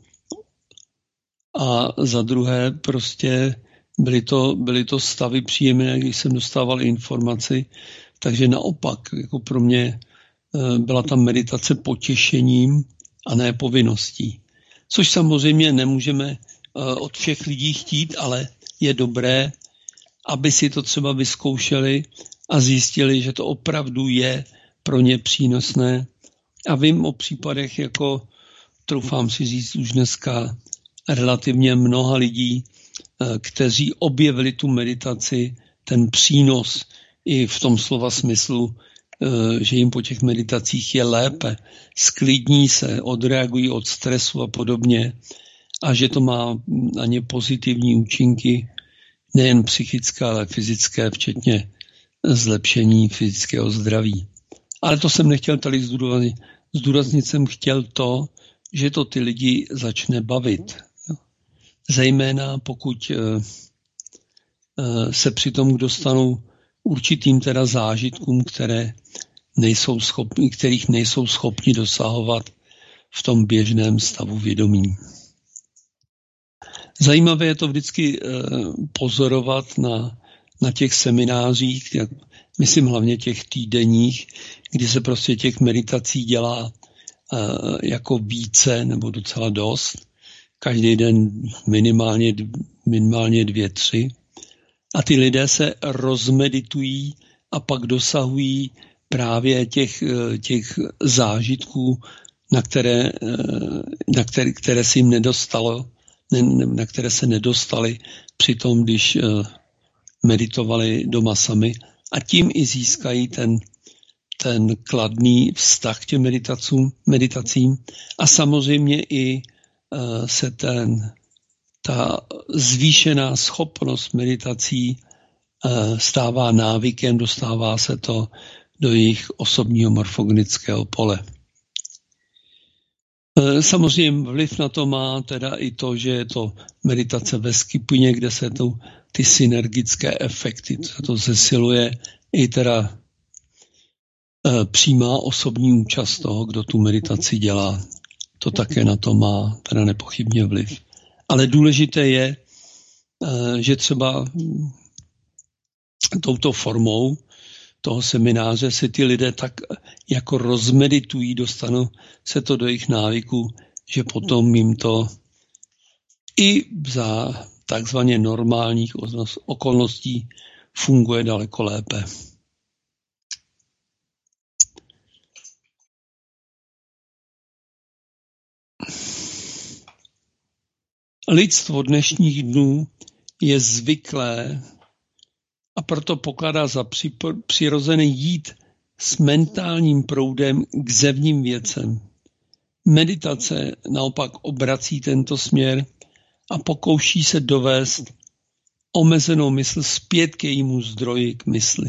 a za druhé prostě byly to, byly to stavy příjemné, když jsem dostával informaci, takže naopak jako pro mě byla ta meditace potěšením a ne povinností. Což samozřejmě nemůžeme od všech lidí chtít, ale je dobré, aby si to třeba vyzkoušeli a zjistili, že to opravdu je pro ně přínosné. A vím o případech, jako troufám si říct už dneska relativně mnoha lidí, kteří objevili tu meditaci, ten přínos i v tom slova smyslu, že jim po těch meditacích je lépe, sklidní se, odreagují od stresu a podobně a že to má na ně pozitivní účinky, nejen psychické, ale fyzické, včetně zlepšení fyzického zdraví. Ale to jsem nechtěl tady zdůraznit. Zdůraznit jsem chtěl to, že to ty lidi začne bavit. Zejména pokud se přitom dostanou určitým teda zážitkům, které nejsou schopni, kterých nejsou schopni dosahovat v tom běžném stavu vědomí. Zajímavé je to vždycky pozorovat na, na těch seminářích, myslím hlavně těch týdenních, kdy se prostě těch meditací dělá jako více nebo docela dost. Každý den minimálně, minimálně dvě, tři. A ty lidé se rozmeditují a pak dosahují právě těch, těch zážitků na které, na které, které se jim nedostalo, na které se nedostali při tom, když meditovali doma sami, a tím i získají ten, ten kladný vztah k těm meditacím, meditacím a samozřejmě i se ten, ta zvýšená schopnost meditací stává návykem, dostává se to do jejich osobního morfogenického pole. Samozřejmě vliv na to má teda i to, že je to meditace ve skupině, kde se to, ty synergické efekty, to zesiluje i teda e, přímá osobní účast toho, kdo tu meditaci dělá. To také na to má teda nepochybně vliv. Ale důležité je, e, že třeba touto formou toho semináře se ty lidé tak jako rozmeditují, dostanou se to do jejich návyků, že potom jim to i za takzvaně normálních okolností funguje daleko lépe. Lidstvo dnešních dnů je zvyklé a proto pokládá za přirozené jít s mentálním proudem k zevním věcem. Meditace naopak obrací tento směr a pokouší se dovést omezenou mysl zpět k jejímu zdroji, k mysli.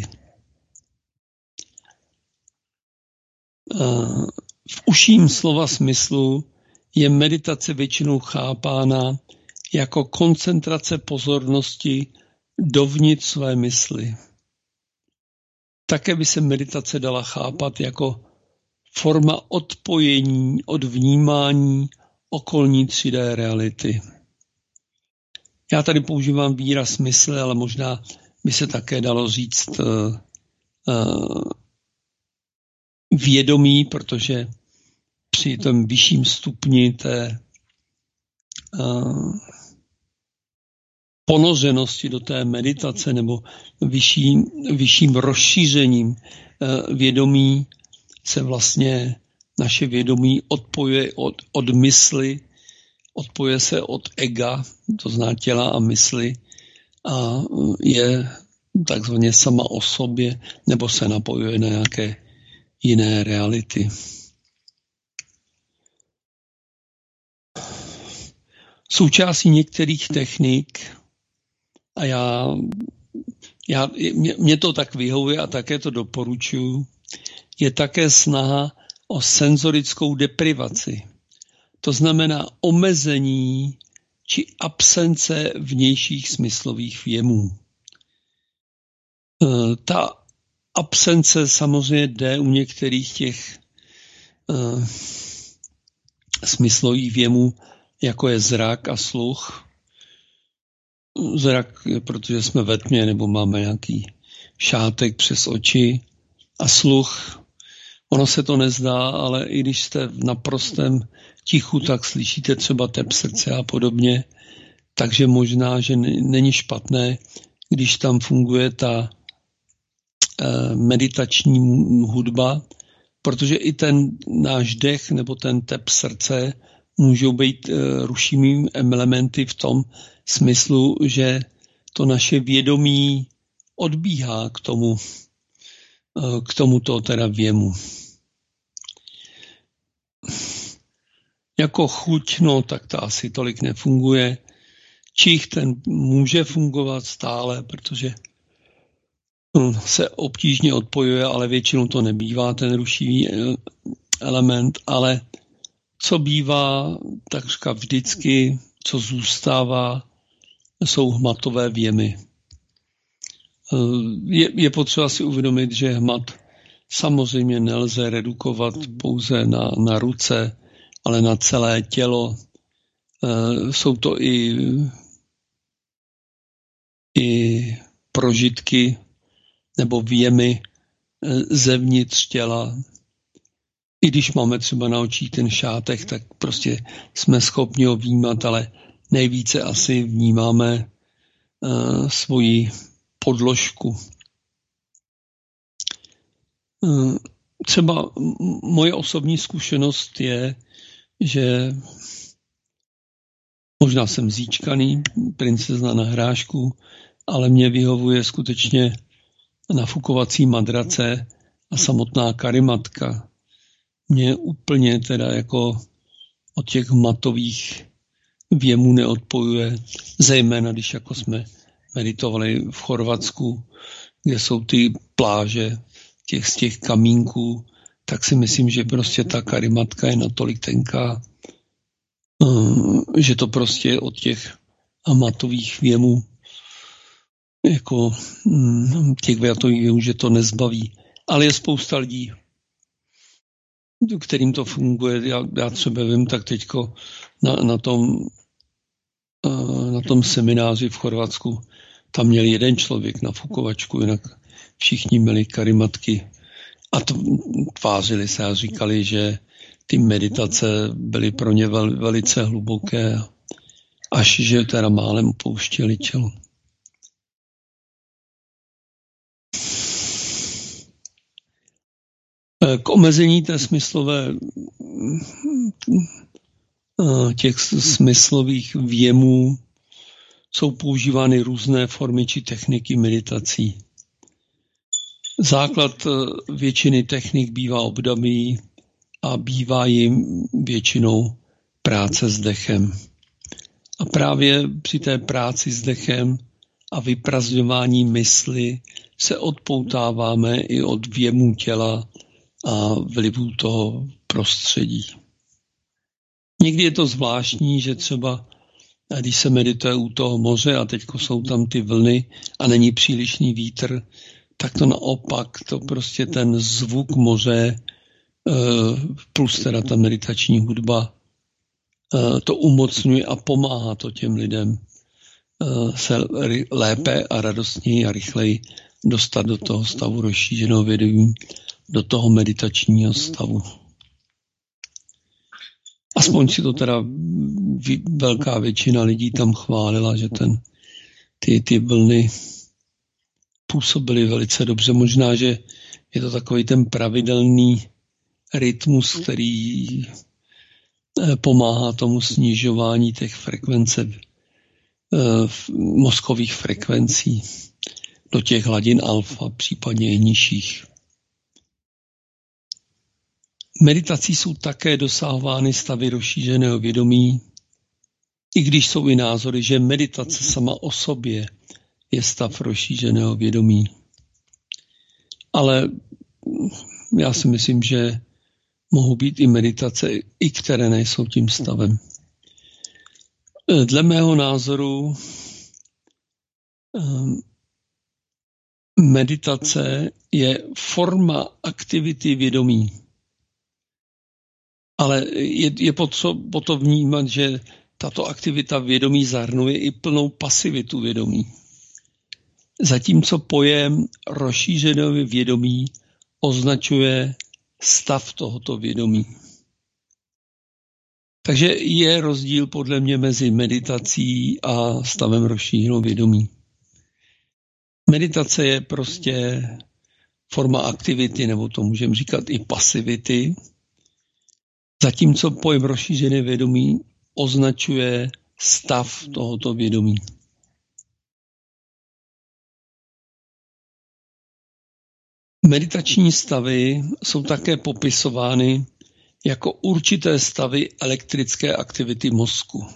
V užším slova smyslu je meditace většinou chápána jako koncentrace pozornosti dovnitř své mysli. Také by se meditace dala chápat jako forma odpojení od vnímání okolní tři dé reality. Já tady používám výraz mysl, ale možná by se také dalo říct uh, uh, vědomí, protože při tom vyšším stupni té uh, ponořenosti do té meditace nebo vyšší, vyšším rozšířením uh, vědomí se vlastně naše vědomí odpojuje od, od mysli, odpojuje se od ega, to zná těla a mysli, a je takzvaně sama o sobě, nebo se napojuje na nějaké jiné reality. Součástí některých technik, a já, já mě, mě to tak vyhovuje a také to doporučuji, je také snaha o senzorickou deprivaci. To znamená omezení či absence vnějších smyslových vjemů. Ta absence samozřejmě jde u některých těch uh, smyslových vjemů, jako je zrak a sluch. Zrak, protože jsme ve tmě nebo máme nějaký šátek přes oči, a sluch, ono se to nezdá, ale i když jste v naprostém tichu, tak slyšíte třeba tep srdce a podobně. Takže možná, že není špatné, když tam funguje ta eh, meditační hudba, protože i ten náš dech nebo ten tep srdce můžou být eh, rušivými elementy v tom smyslu, že to naše vědomí odbíhá k tomu, eh, k tomuto teda věmu. Jako chuť, no tak to asi tolik nefunguje. Čich ten může fungovat stále, protože se obtížně odpojuje, ale většinou to nebývá ten rušivý element, ale co bývá takřka vždycky, co zůstává, jsou hmatové vjemy. Je, je potřeba si uvědomit, že hmat samozřejmě nelze redukovat pouze na, na ruce, ale na celé tělo. Jsou to i, i prožitky nebo vjemy zevnitř těla. I když máme třeba na očích ten šátek, tak prostě jsme schopni ho vnímat, ale nejvíce asi vnímáme uh, svoji podložku. Uh, třeba moje osobní zkušenost je, že možná jsem zíčkaný, princezna na hrášku, ale mě vyhovuje skutečně nafukovací madrace a samotná karimatka. Mě úplně teda jako od těch matových věmů neodpojuje, zejména když jako jsme meditovali v Chorvatsku, kde jsou ty pláže těch, z těch kamínků, tak si myslím, že prostě ta karimatka je natolik tenká, že to prostě od těch matových věmů, jako těch matových věmů, že to nezbaví. Ale je spousta lidí, kterým to funguje. Já, já třeba vím, tak teďko na, na, tom, na tom semináři v Chorvatsku tam měl jeden člověk na fukovačku, jinak všichni měli karimatky a tvářili se a říkali, že ty meditace byly pro ně vel, velice hluboké, až že teda málem opouštěli tělo. K omezení té smyslové, těch smyslových věmů jsou používány různé formy či techniky meditací. Základ většiny technik bývá období a bývá jim většinou práce s dechem. A právě při té práci s dechem a vyprazdňování mysli se odpoutáváme i od věmů těla a vlivů toho prostředí. Někdy je to zvláštní, že třeba když se medituje u toho moře a teď jsou tam ty vlny a není přílišný vítr, tak to naopak, to prostě ten zvuk moře plus teda ta meditační hudba to umocňuje a pomáhá to těm lidem se lépe a radostněji a rychleji dostat do toho stavu rozšířeného vědomí, do toho meditačního stavu. Aspoň si to teda velká většina lidí tam chválila, že ten, ty, ty vlny působily velice dobře. Možná, že je to takový ten pravidelný rytmus, který pomáhá tomu snižování těch frekvence, mozkových frekvencí do těch hladin alfa, případně i nižších. Meditací jsou také dosahovány stavy rozšířeného vědomí, i když jsou i názory, že meditace sama o sobě je stav rozšířeného vědomí. Ale já si myslím, že mohou být i meditace, i které nejsou tím stavem. Dle mého názoru meditace je forma aktivity vědomí. Ale je, je potřeba to vnímat, že tato aktivita vědomí zahrnuje i plnou pasivitu vědomí. Zatímco pojem rozšířeného vědomí označuje stav tohoto vědomí. Takže je rozdíl podle mě mezi meditací a stavem rozšířeného vědomí. Meditace je prostě forma aktivity, nebo to můžeme říkat i pasivity, zatímco pojem rozšířené vědomí označuje stav tohoto vědomí. Meditační stavy jsou také popisovány jako určité stavy elektrické aktivity mozku.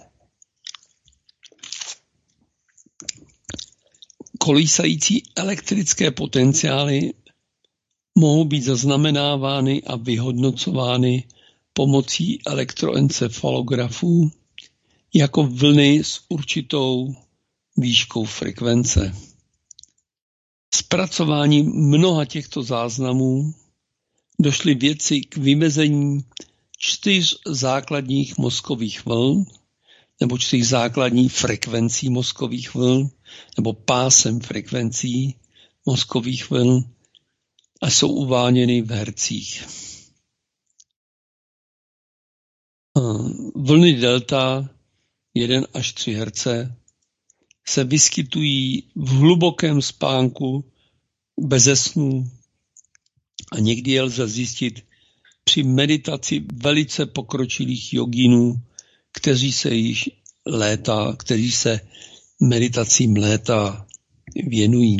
Kolísající elektrické potenciály mohou být zaznamenávány a vyhodnocovány pomocí elektroencefalografů jako vlny s určitou výškou frekvence. Zpracováním mnoha těchto záznamů došly vědci k vymezení čtyř základních mozkových vln, nebo čtyř základních frekvencí mozkových vln, nebo pásem frekvencí mozkových vln a jsou uváděny v hercích. Vlny delta jedna až tři herce se vyskytují v hlubokém spánku beze snu A někdy je lze zjistit při meditaci velice pokročilých jogínů, kteří se již léta, kteří se meditacím léta věnují.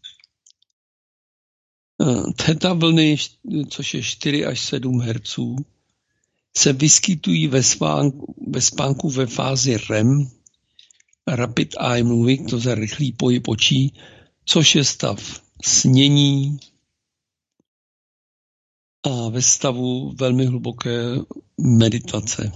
Theta vlny, což je čtyři až sedm hertzů, se vyskytují ve spánku, ve spánku ve fázi R E M, Rapid Eye Moving, to je rychlý pohyb očí, což je stav snění a ve stavu velmi hluboké meditace.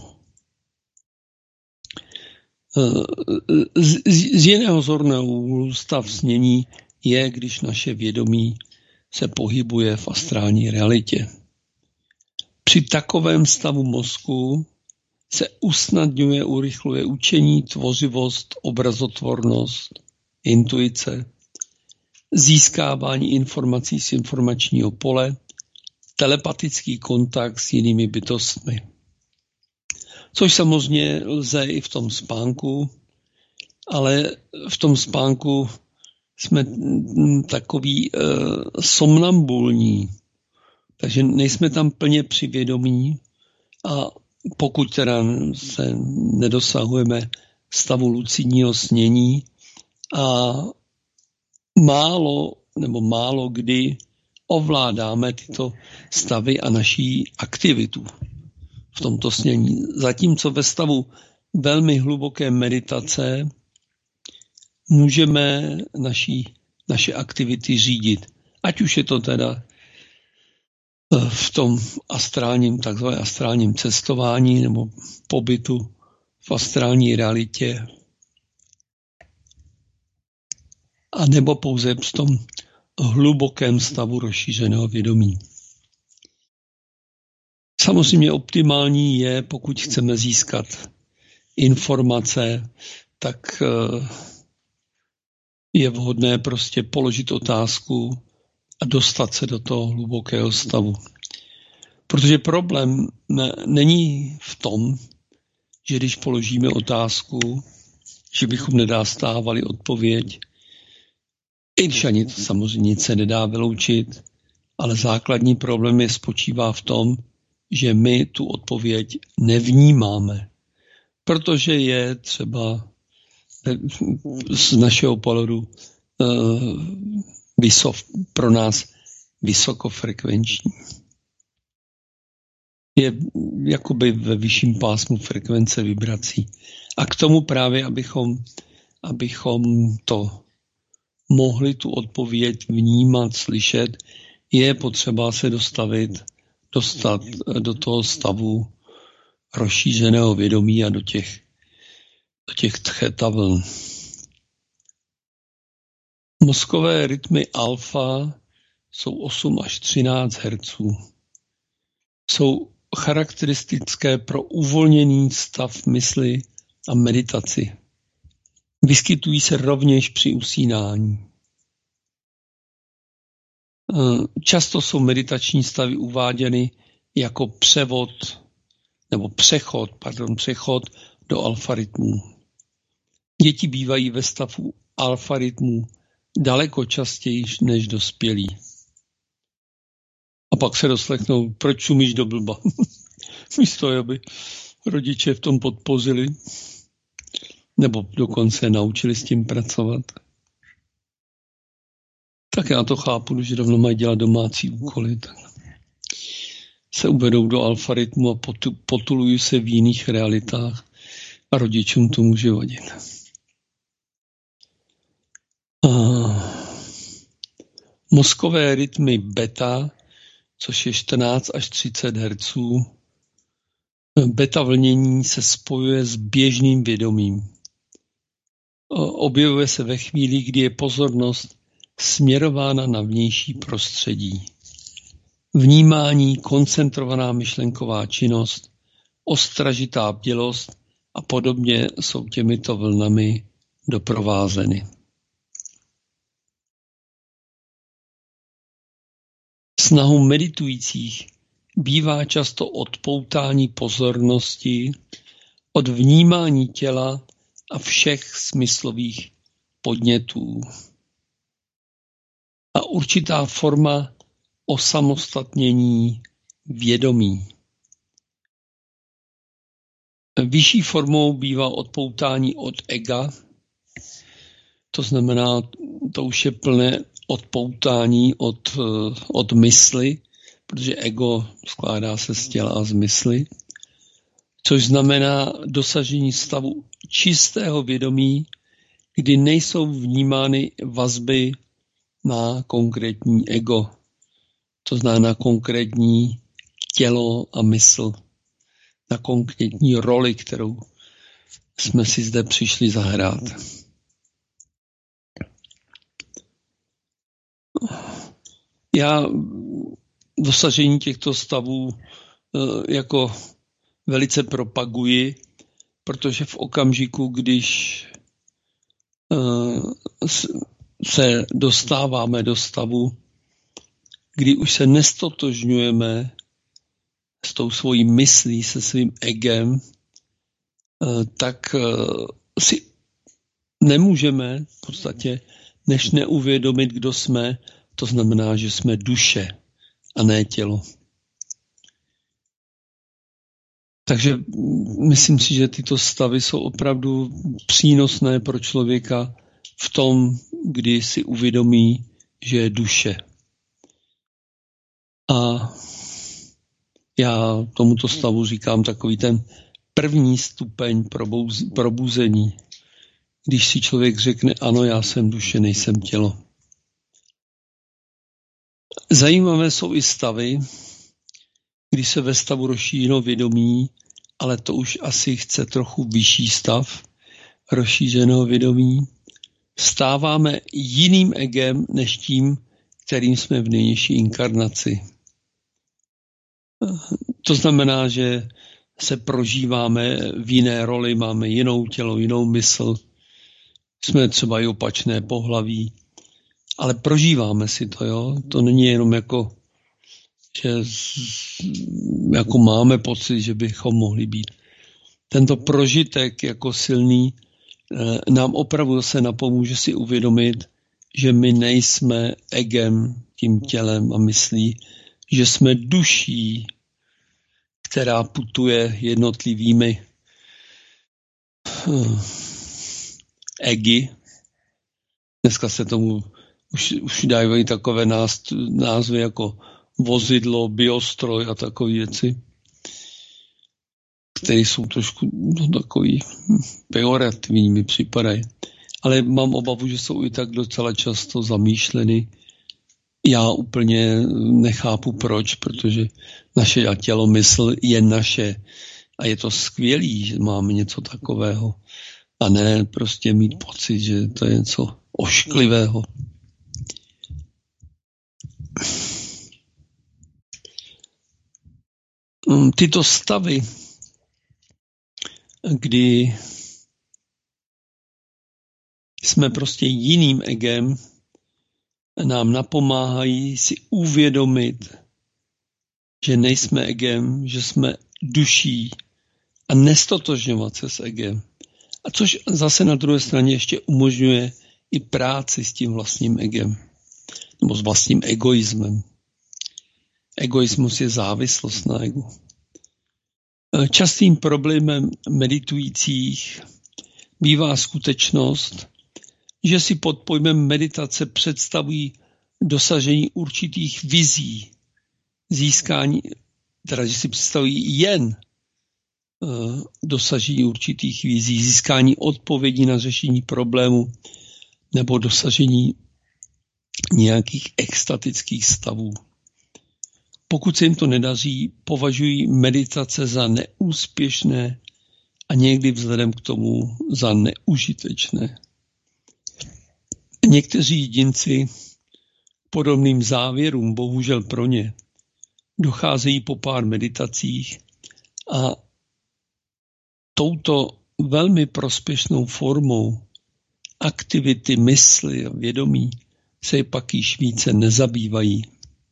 Z, z jiného zorného úhlu stav snění je, když naše vědomí se pohybuje v astrální realitě. Při takovém stavu mozku se usnadňuje, urychluje učení, tvořivost, obrazotvornost, intuice, získávání informací z informačního pole, telepatický kontakt s jinými bytostmi. Což samozřejmě lze i v tom spánku, ale v tom spánku jsme takový e, somnambulní, takže nejsme tam plně přivědomí a pokud teda se nedosahujeme stavu lucidního snění a málo nebo málo kdy ovládáme tyto stavy a naší aktivitu v tomto snění. Zatímco ve stavu velmi hluboké meditace můžeme naší, naše aktivity řídit. Ať už je to teda v tom astrálním, takzvané astrálním cestování nebo pobytu v astrální realitě, a nebo pouze v tom hlubokém stavu rozšířeného vědomí. Samozřejmě optimální je, pokud chceme získat informace, tak je vhodné prostě položit otázku a dostat se do toho hlubokého stavu. Protože problém není v tom, že když položíme otázku, že bychom nedostávali odpověď, i když ani to samozřejmě nic se nedá vyloučit, ale základní problém je spočívá v tom, že my tu odpověď nevnímáme, protože je třeba z našeho pohledu pro nás vysokofrekvenční. Je jakoby ve vyšším pásmu frekvence vibrací. A k tomu právě, abychom, abychom to mohli tu odpověď vnímat, slyšet, je potřeba se dostavit, dostat do toho stavu rozšířeného vědomí a do těch, do těch theta vln. Mozkové rytmy alfa jsou osm až třináct hertzů. Jsou charakteristické pro uvolněný stav mysli a meditaci. Vyskytují se rovněž při usínání. Často jsou meditační stavy uváděny jako převod nebo přechod, pardon, přechod do alfa rytmů. Děti bývají ve stavu alfa rytmů daleko častěji než dospělí. A pak se doslechnou, proč šumíš do blba. Místo, aby rodiče v tom podpořili, nebo dokonce naučili s tím pracovat. Tak já to chápu, že rovno mají dělat domácí úkoly. Tak se uvedou do alfa rytmu a potulují se v jiných realitách a rodičům to může vadit. A mozkové rytmy beta, což je čtrnáct až třicet hertzů, beta vlnění se spojuje s běžným vědomím. Objevuje se ve chvíli, kdy je pozornost směrována na vnější prostředí. Vnímání, koncentrovaná myšlenková činnost, ostražitá bdělost a podobně jsou těmito vlnami doprovázeny. Snahou meditujících bývá často odpoutání pozornosti od vnímání těla a všech smyslových podnětů. A určitá forma osamostatnění vědomí. Vyšší formou bývá odpoutání od ega, to znamená, to už je plné odpoutání od, od mysli, protože ego skládá se z těla a z mysli, což znamená dosažení stavu čistého vědomí, kdy nejsou vnímány vazby na konkrétní ego, to znamená na konkrétní tělo a mysl, na konkrétní roli, kterou jsme si zde přišli zahrát. Já dosažení těchto stavů jako velice propaguji, protože v okamžiku, když se dostáváme do stavu, kdy už se nestotožňujeme s tou svojí myslí, se svým egem, tak si nemůžeme v podstatě než neuvědomit, kdo jsme, to znamená, že jsme duše a ne tělo. Takže myslím si, že tyto stavy jsou opravdu přínosné pro člověka v tom, kdy si uvědomí, že je duše. A já tomuto stavu říkám takový ten první stupeň probouz- probuzení, když si člověk řekne, ano, já jsem duše, nejsem tělo. Zajímavé jsou i stavy, kdy se ve stavu rozšířeno vědomí, ale to už asi chce trochu vyšší stav rozšířeného vědomí. Stáváme jiným egem, než tím, kterým jsme v nynější inkarnaci. To znamená, že se prožíváme v jiné roli, máme jinou tělo, jinou mysl, jsme třeba i opačné pohlaví, ale prožíváme si to, jo. To není jenom jako, že jako máme pocit, že bychom mohli být. Tento prožitek jako silný nám opravdu se napomůže si uvědomit, že my nejsme egem, tím tělem a myslí, že jsme duší, která putuje jednotlivými egy. Dneska se tomu už, už dají takové názvy jako vozidlo, biostroj a takové věci, které jsou trošku no, takový pejorativní, mi připadají. Ale mám obavu, že jsou i tak docela často zamýšleny. Já úplně nechápu proč, protože naše tělo, mysl je naše a je to skvělý, že máme něco takového a ne prostě mít pocit, že to je něco ošklivého. Tyto stavy, kdy jsme prostě jiným egem, nám napomáhají si uvědomit, že nejsme egem, že jsme duší a nestotožňovat se s egem. A což zase na druhé straně ještě umožňuje i práci s tím vlastním egem, nebo s vlastním egoismem. Egoismus je závislost na egu. Častým problémem meditujících bývá skutečnost, že si pod pojmem meditace představují dosažení určitých vizí, získání, teda že si představují jen uh, dosažení určitých vizí, získání odpovědí na řešení problému nebo dosažení nějakých extatických stavů. Pokud se jim to nedaří, považují meditace za neúspěšné a někdy vzhledem k tomu za neužitečné. Někteří jedinci podobným závěrům, bohužel pro ně, docházejí po pár meditacích a touto velmi prospěšnou formou aktivity mysli a vědomí se pak již více nezabývají.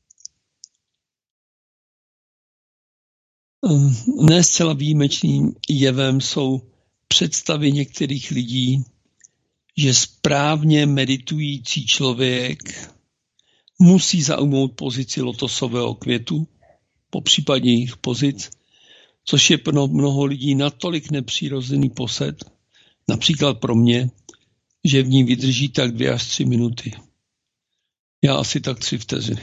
Ne zcela výjimečným jevem jsou představy některých lidí, že správně meditující člověk musí zaujmout pozici lotosového květu, po případě jejich pozic, což je pro mnoho lidí natolik nepřirozený posed, například pro mě, že v ní vydrží tak dvě až tři minuty. Já asi tak tři vteřiny.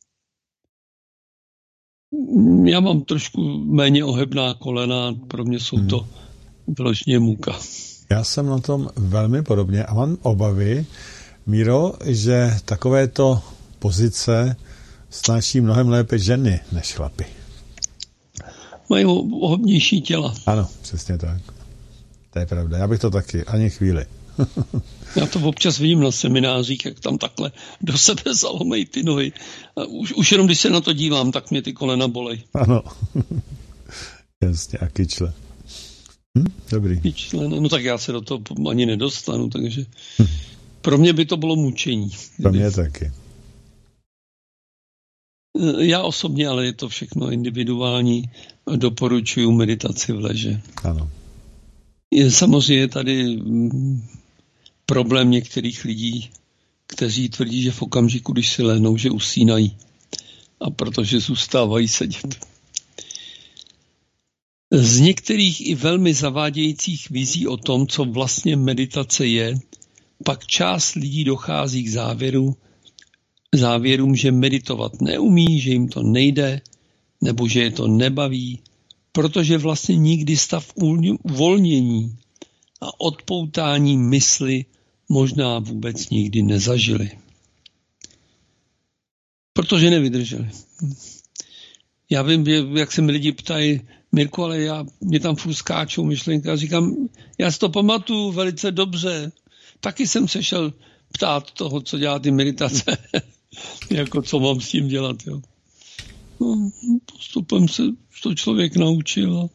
Já mám trošku méně ohebná kolena, pro mě jsou to vyloženě muka. Já jsem na tom velmi podobně a mám obavy, Míro, že takovéto pozice snáší mnohem lépe ženy než chlapy. Mají ohobnější těla. Ano, přesně tak. To je pravda. Já bych to taky, ani chvíli. Já to občas vidím na seminářích, jak tam takhle do sebe zalomejí ty nohy. A už, už jenom když se na to dívám, tak mě ty kolena bolej. Ano. Jasně, a kyčle. Hm? Dobrý. Kyčle, no, no tak já se do toho ani nedostanu, takže hm. Pro mě by to bylo mučení. Pro mě taky. Já osobně, ale je to všechno individuální, doporučuji meditaci v leže. Ano. Je samozřejmě tady problém některých lidí, kteří tvrdí, že v okamžiku, když si lehnou, že usínají. A protože zůstávají sedět. Z některých i velmi zavádějících vizí o tom, co vlastně meditace je, pak část lidí dochází k závěru, závěrům, že meditovat neumí, že jim to nejde, nebo že je to nebaví, protože vlastně nikdy stav uvolnění a odpoutání mysli možná vůbec nikdy nezažili. Protože nevydrželi. Já vím, jak se mi lidi ptají, Mirku, ale já, mě tam furt skáčou myšlenky a říkám, já si to pamatuju velice dobře. Taky jsem se šel ptát toho, co dělá ty meditace. Jako co mám s tím dělat. Jo. No, postupem se to člověk naučil.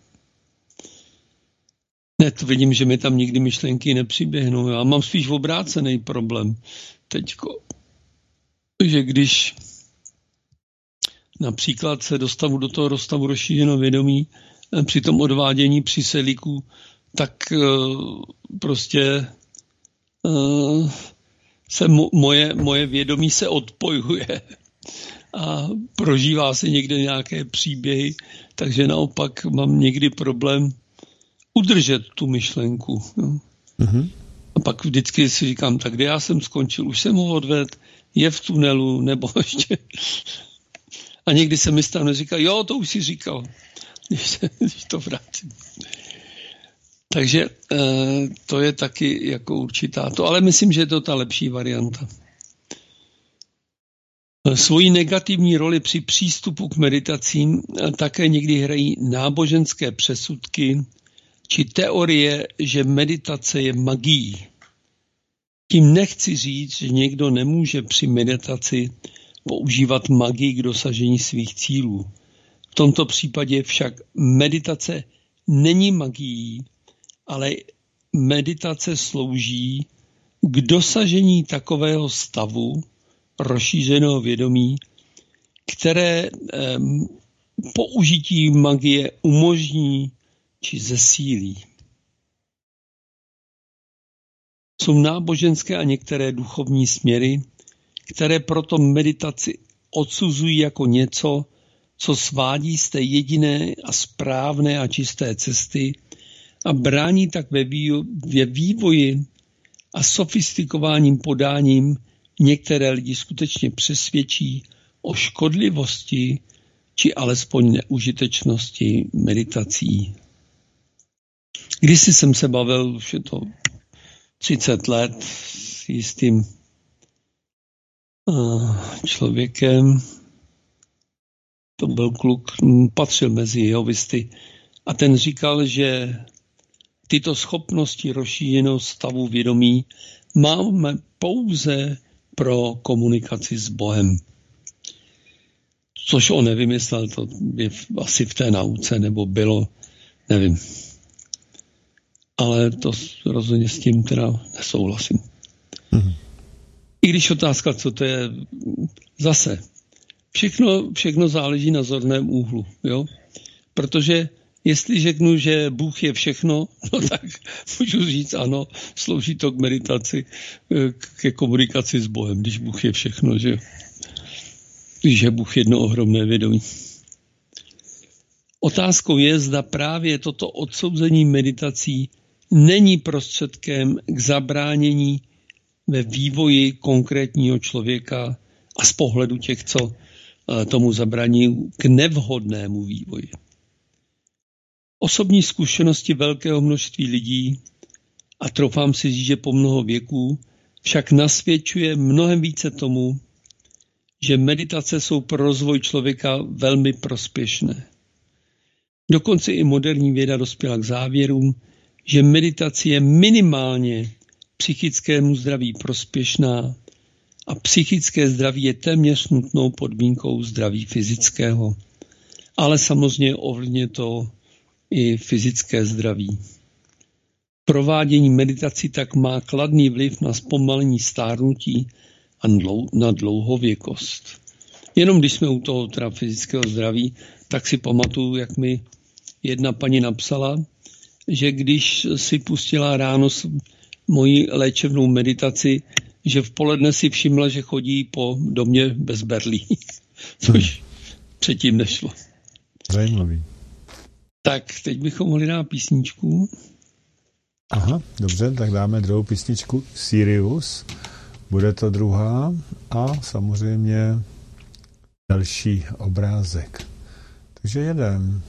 Ne, to vidím, že mi tam nikdy myšlenky nepřiběhnou. Já mám spíš obrácený problém teďko. Že když například se dostanu do toho rozstavu rozšířeného vědomí při tom odvádění při selíku, tak uh, prostě uh, se mo- moje, moje vědomí se odpojuje a prožívá se někde nějaké příběhy, takže naopak mám někdy problém udržet tu myšlenku. No. Mm-hmm. A pak vždycky si říkám, tak kde já jsem skončil, už jsem ho odvedl, je v tunelu, nebo ještě... A někdy se mi stane říká, jo, to už si říkal, když, se, když to vrátím. Takže e, to je taky jako určitá to, ale myslím, že je to ta lepší varianta. Svoji negativní roli při přístupu k meditacím také někdy hrají náboženské přesudky či teorie, že meditace je magií. Tím nechci říct, že někdo nemůže při meditaci používat magii k dosažení svých cílů. V tomto případě však meditace není magií, ale meditace slouží k dosažení takového stavu rozšířeného vědomí, které eh, použití magie umožní či zesílí. Jsou náboženské a některé duchovní směry, které proto meditaci odsuzují jako něco, co svádí z té jediné a správné a čisté cesty a brání tak ve, vývo- ve vývoji a sofistikovaným podáním některé lidi skutečně přesvědčí o škodlivosti či alespoň neužitečnosti meditací. Kdysi jsem se bavil, už je to třicet let, s jistým člověkem, to byl kluk, patřil mezi jehovisty, a ten říkal, že tyto schopnosti rozšířeného stavu vědomí máme pouze pro komunikaci s Bohem. Což on nevymyslel, to je asi v té nauce, nebo bylo, nevím. Ale to rozhodně s tím teda nesouhlasím. Mm-hmm. I když otázka, co to je, zase, všechno, všechno záleží na zorném úhlu, jo? Protože jestli řeknu, že Bůh je všechno, no tak můžu říct ano, slouží to k meditaci, ke komunikaci s Bohem, když Bůh je všechno, že když je Bůh jedno ohromné vědomí. Otázkou je, zda právě toto odsouzení meditací není prostředkem k zabránění ve vývoji konkrétního člověka a z pohledu těch, co tomu zabrání, k nevhodnému vývoji. Osobní zkušenosti velkého množství lidí, a troufám si říct, že po mnoho věků, však nasvědčuje mnohem více tomu, že meditace jsou pro rozvoj člověka velmi prospěšné. Dokonce i moderní věda dospěla k závěrům, že meditace je minimálně psychickému zdraví prospěšná a psychické zdraví je téměř nutnou podmínkou zdraví fyzického. Ale samozřejmě ovlivňuje to i fyzické zdraví. Provádění meditací tak má kladný vliv na zpomalení stárnutí a na dlouhověkost. Jenom když jsme u toho teda fyzického zdraví, tak si pamatuju, jak mi jedna paní napsala, že když si pustila ráno moji léčebnou meditaci, že v poledne si všimla, že chodí po domě bez berlí. Což hmm. předtím nešlo. Zajímavý. Tak, teď bychom mohli dát písničku. Aha, dobře, tak dáme druhou písničku, Sirius. Bude to druhá a samozřejmě další obrázek. Takže jedem.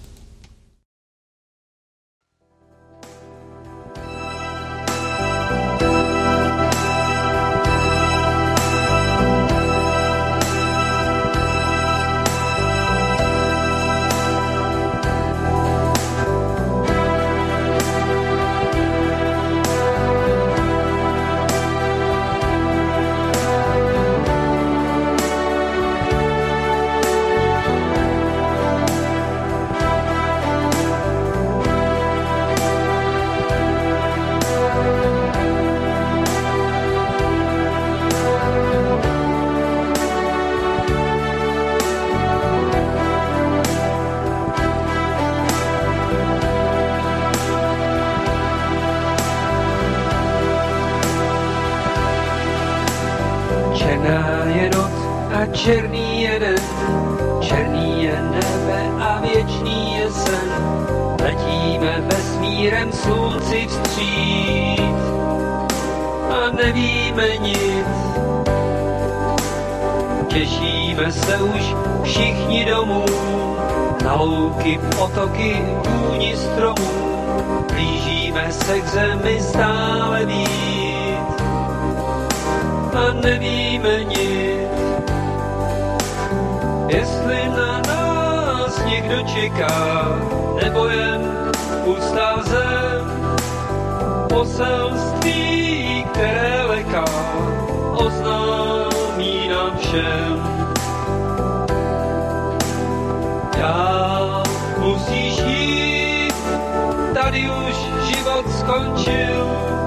Černý je den, černý je nebe a věčný je sen. Letíme vesmírem slunci vstříc a nevíme nic. Těšíme se už všichni domů, na louky, potoky, vůni stromů. Blížíme se k zemi stále víc a nevíme nic. Jestli na nás někdo čeká, nebo jen pustá zem, poselství, které leká, oznámí nám všem. Dál musíš jít, tady už život skončil.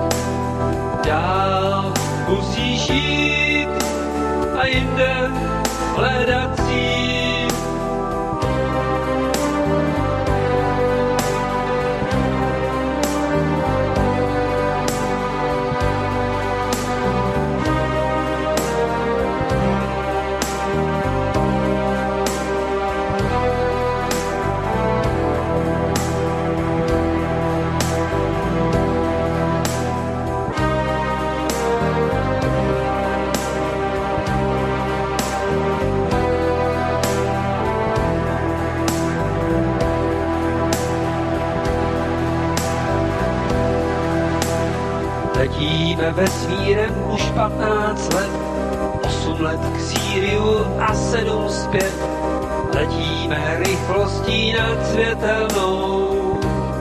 Dál musíš jít a jinde hledat cíl. Letíme vesmírem už patnáct let, osm let k Siriu a sedm zpět. Letíme rychlostí nad světelnou,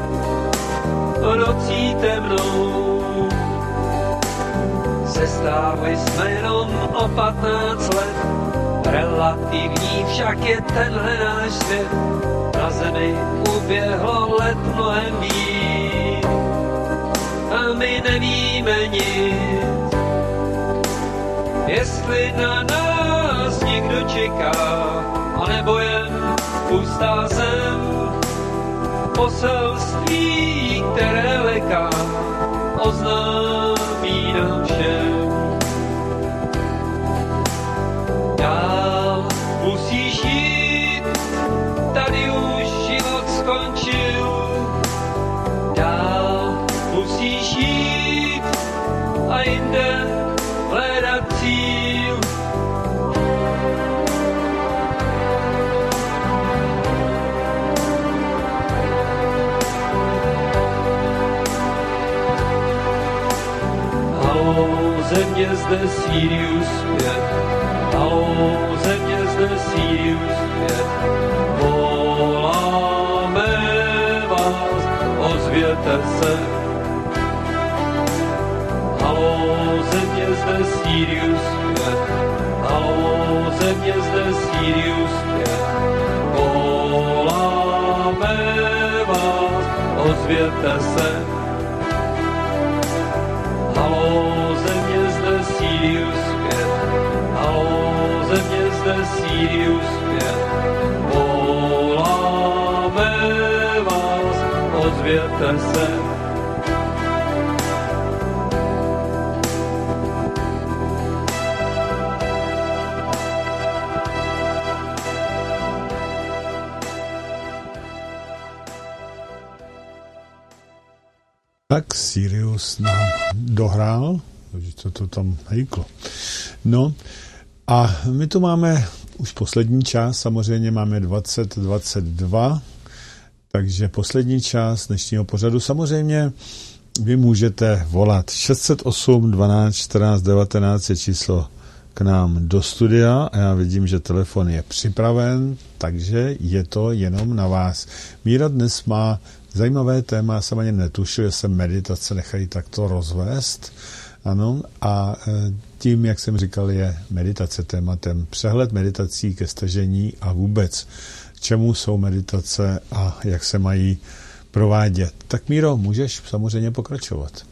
nocí temnou. Sestávali jsme jenom o patnáct let, relativní však je tenhle náš svět. Na zemi uběhlo let mnohem víc a my nevíme nic. Jestli na nás někdo čeká, anebo jen pustá zem, poselství, které leká, oznámí nám všem. Dál musí země zde Sirius pět, haló, země zde Sirius pět, voláme vás, ozvěte se. Haló, země zde Sirius pět, haló, země zde Sirius pět, voláme vás, ozvěte se. Haló, země zde Sirius pět, haló, země zde Sirius pět, voláme vás, ozvěte se. Tak Sirius nám dohrál, takže to, to tam hejklo. No a my tu máme už poslední čas, samozřejmě máme dvacet dvacet dva, takže poslední čas dnešního pořadu. Samozřejmě vy můžete volat šest set osm dvanáct čtrnáct devatenáct je číslo k nám do studia a já vidím, že telefon je připraven, takže je to jenom na vás. Míra dnes má zajímavé téma, já jsem ani netušil, že se meditace nechají takto rozvést. Ano, a tím, jak jsem říkal, je meditace tématem. Přehled meditací ke stažení a vůbec, čemu jsou meditace a jak se mají provádět. Tak Míro, můžeš samozřejmě pokračovat.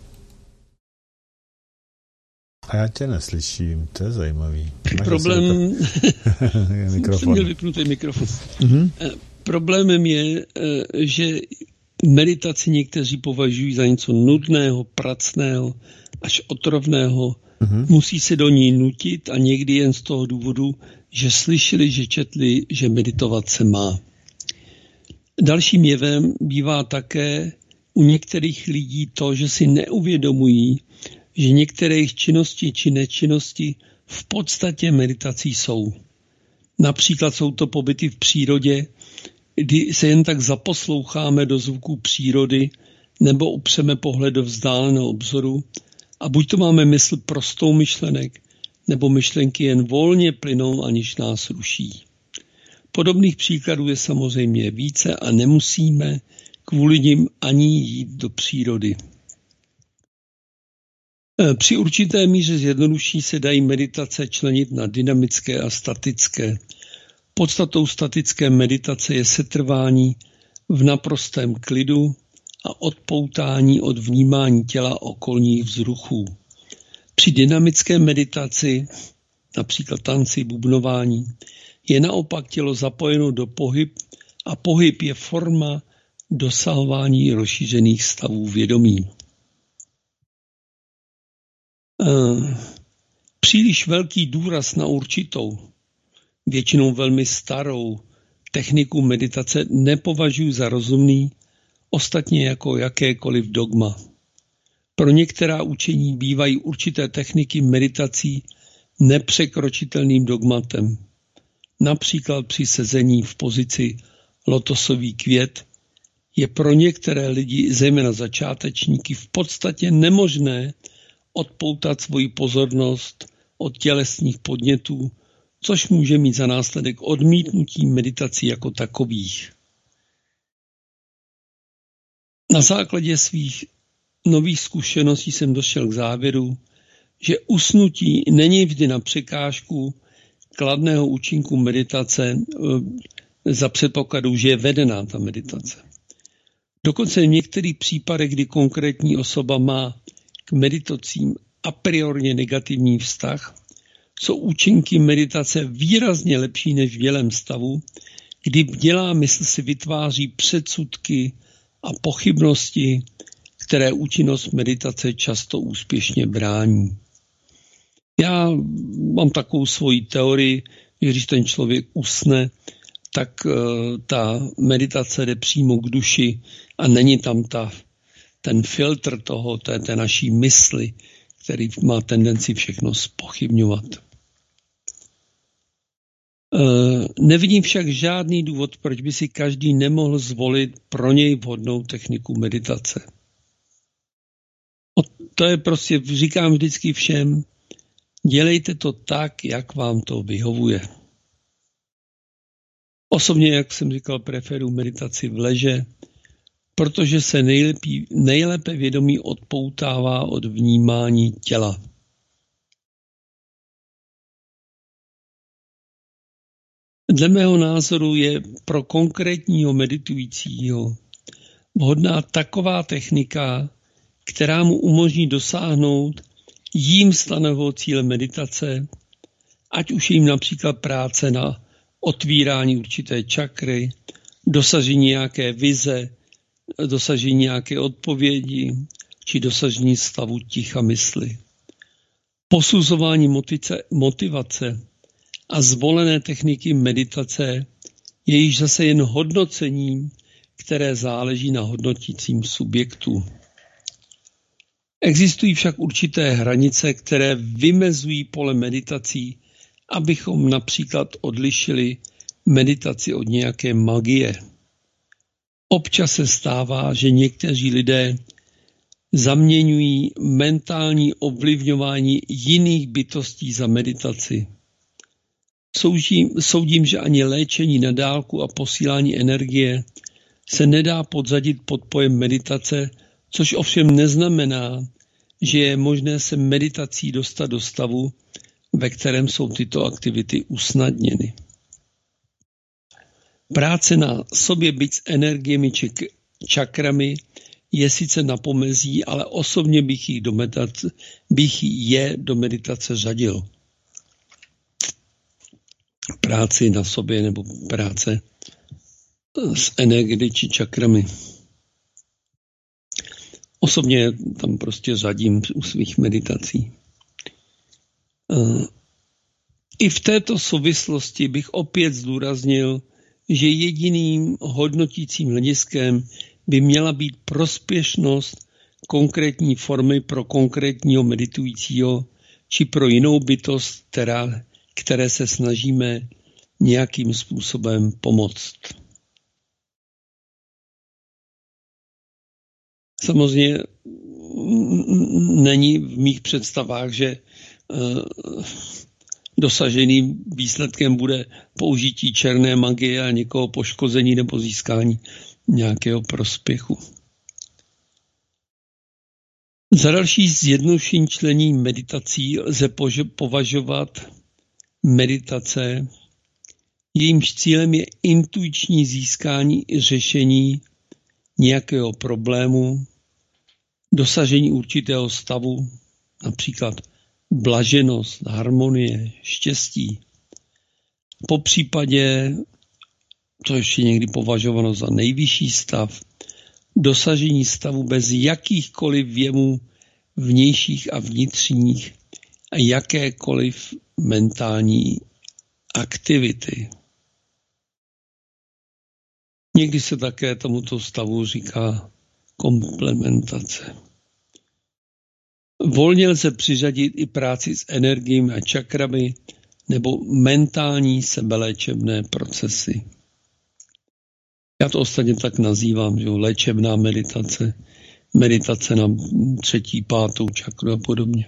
A já tě neslyším, to je zajímavý. Máš Problém... mikrofon. Jsem měl vypnutý mikrofon. Mm-hmm. Problémem je, že meditaci někteří považují za něco nudného, pracného, až otrovného. Mm-hmm. Musí se do ní nutit a někdy jen z toho důvodu, že slyšeli, že četli, že meditovat se má. Dalším jevem bývá také u některých lidí to, že si neuvědomují, že některé jejich činnosti či nečinnosti v podstatě meditací jsou. Například jsou to pobyty v přírodě, kdy se jen tak zaposloucháme do zvuků přírody nebo upřeme pohled do vzdáleného obzoru a buď to máme mysl prostou myšlenek, nebo myšlenky jen volně plynou, aniž nás ruší. Podobných příkladů je samozřejmě více a nemusíme kvůli nim ani jít do přírody. Při určité míře zjednodušení se dají meditace členit na dynamické a statické. Podstatou statické meditace je setrvání v naprostém klidu a odpoutání od vnímání těla okolních vzruchů. Při dynamické meditaci, například tanci, bubnování, je naopak tělo zapojeno do pohyb a pohyb je forma dosahování rozšířených stavů vědomí. Příliš velký důraz na určitou, většinou velmi starou techniku meditace nepovažuji za rozumný, ostatně jako jakékoliv dogma. Pro některá učení bývají určité techniky meditací nepřekročitelným dogmatem. Například při sezení v pozici lotosový květ je pro některé lidi, zejména začátečníky, v podstatě nemožné odpoutat svoji pozornost od tělesných podnětů, což může mít za následek odmítnutí meditací jako takových. Na základě svých nových zkušeností jsem došel k závěru, že usnutí není vždy na překážku kladného účinku meditace za předpokladu, že je vedená ta meditace. Dokonce v některých případech, kdy konkrétní osoba má k meditacím a priorně negativní vztah, jsou účinky meditace výrazně lepší než v bělém stavu, kdy bdělá mysl si vytváří předsudky a pochybnosti, které účinnost meditace často úspěšně brání. Já mám takovou svoji teorii, že když ten člověk usne, tak uh, ta meditace jde přímo k duši a není tam ta, ten filtr toho, té, té naší mysli, který má tendenci všechno zpochybňovat. Uh, nevidím však žádný důvod, proč by si každý nemohl zvolit pro něj vhodnou techniku meditace. Od to je prostě, říkám vždycky všem, dělejte to tak, jak vám to vyhovuje. Osobně, jak jsem říkal, preferuji meditaci v leže, protože se nejlepí, nejlépe vědomí odpoutává od vnímání těla. Dle mého názoru je pro konkrétního meditujícího vhodná taková technika, která mu umožní dosáhnout jím stanoveného cíle meditace, ať už je jim například práce na otvírání určité čakry, dosažení nějaké vize, dosažení nějaké odpovědi, či dosažení stavu ticha mysli. Posuzování motice, motivace a zvolené techniky meditace je již zase jen hodnocením, které záleží na hodnotícím subjektu. Existují však určité hranice, které vymezují pole meditací, abychom například odlišili meditaci od nějaké magie. Občas se stává, že někteří lidé zaměňují mentální ovlivňování jiných bytostí za meditaci. Soudím, soudím, že ani léčení na dálku a posílání energie se nedá podzadit pod pojem meditace, což ovšem neznamená, že je možné se meditací dostat do stavu, ve kterém jsou tyto aktivity usnadněny. Práce na sobě byť s energiemi či čakrami je sice na pomezí, ale osobně bych, jich do meditace, bych je do meditace řadil. Práci na sobě nebo práce s energií či čakrami. Osobně tam prostě řadím u svých meditací. I v této souvislosti bych opět zdůraznil, že jediným hodnotícím hlediskem by měla být prospěšnost konkrétní formy pro konkrétního meditujícího či pro jinou bytost, která, které se snažíme nějakým způsobem pomoct. Samozřejmě není v mých představách, že dosaženým výsledkem bude použití černé magie a někoho poškození nebo získání nějakého prospěchu. Za další zjednodušení člení meditací lze považovat meditace, jejímž cílem je intuiční získání i řešení nějakého problému, dosažení určitého stavu, například blaženost, harmonie, štěstí. Po případě, to ještě někdy považováno za nejvyšší stav, dosažení stavu bez jakýchkoliv vjemů vnějších a vnitřních a jakékoliv mentální aktivity. Někdy se také tomuto stavu říká komplementace. Volně lze přiřadit i práci s energiemi a čakrami nebo mentální sebeléčebné procesy. Já to ostatně tak nazývám, že léčebná meditace, meditace na třetí, pátou čakru a podobně.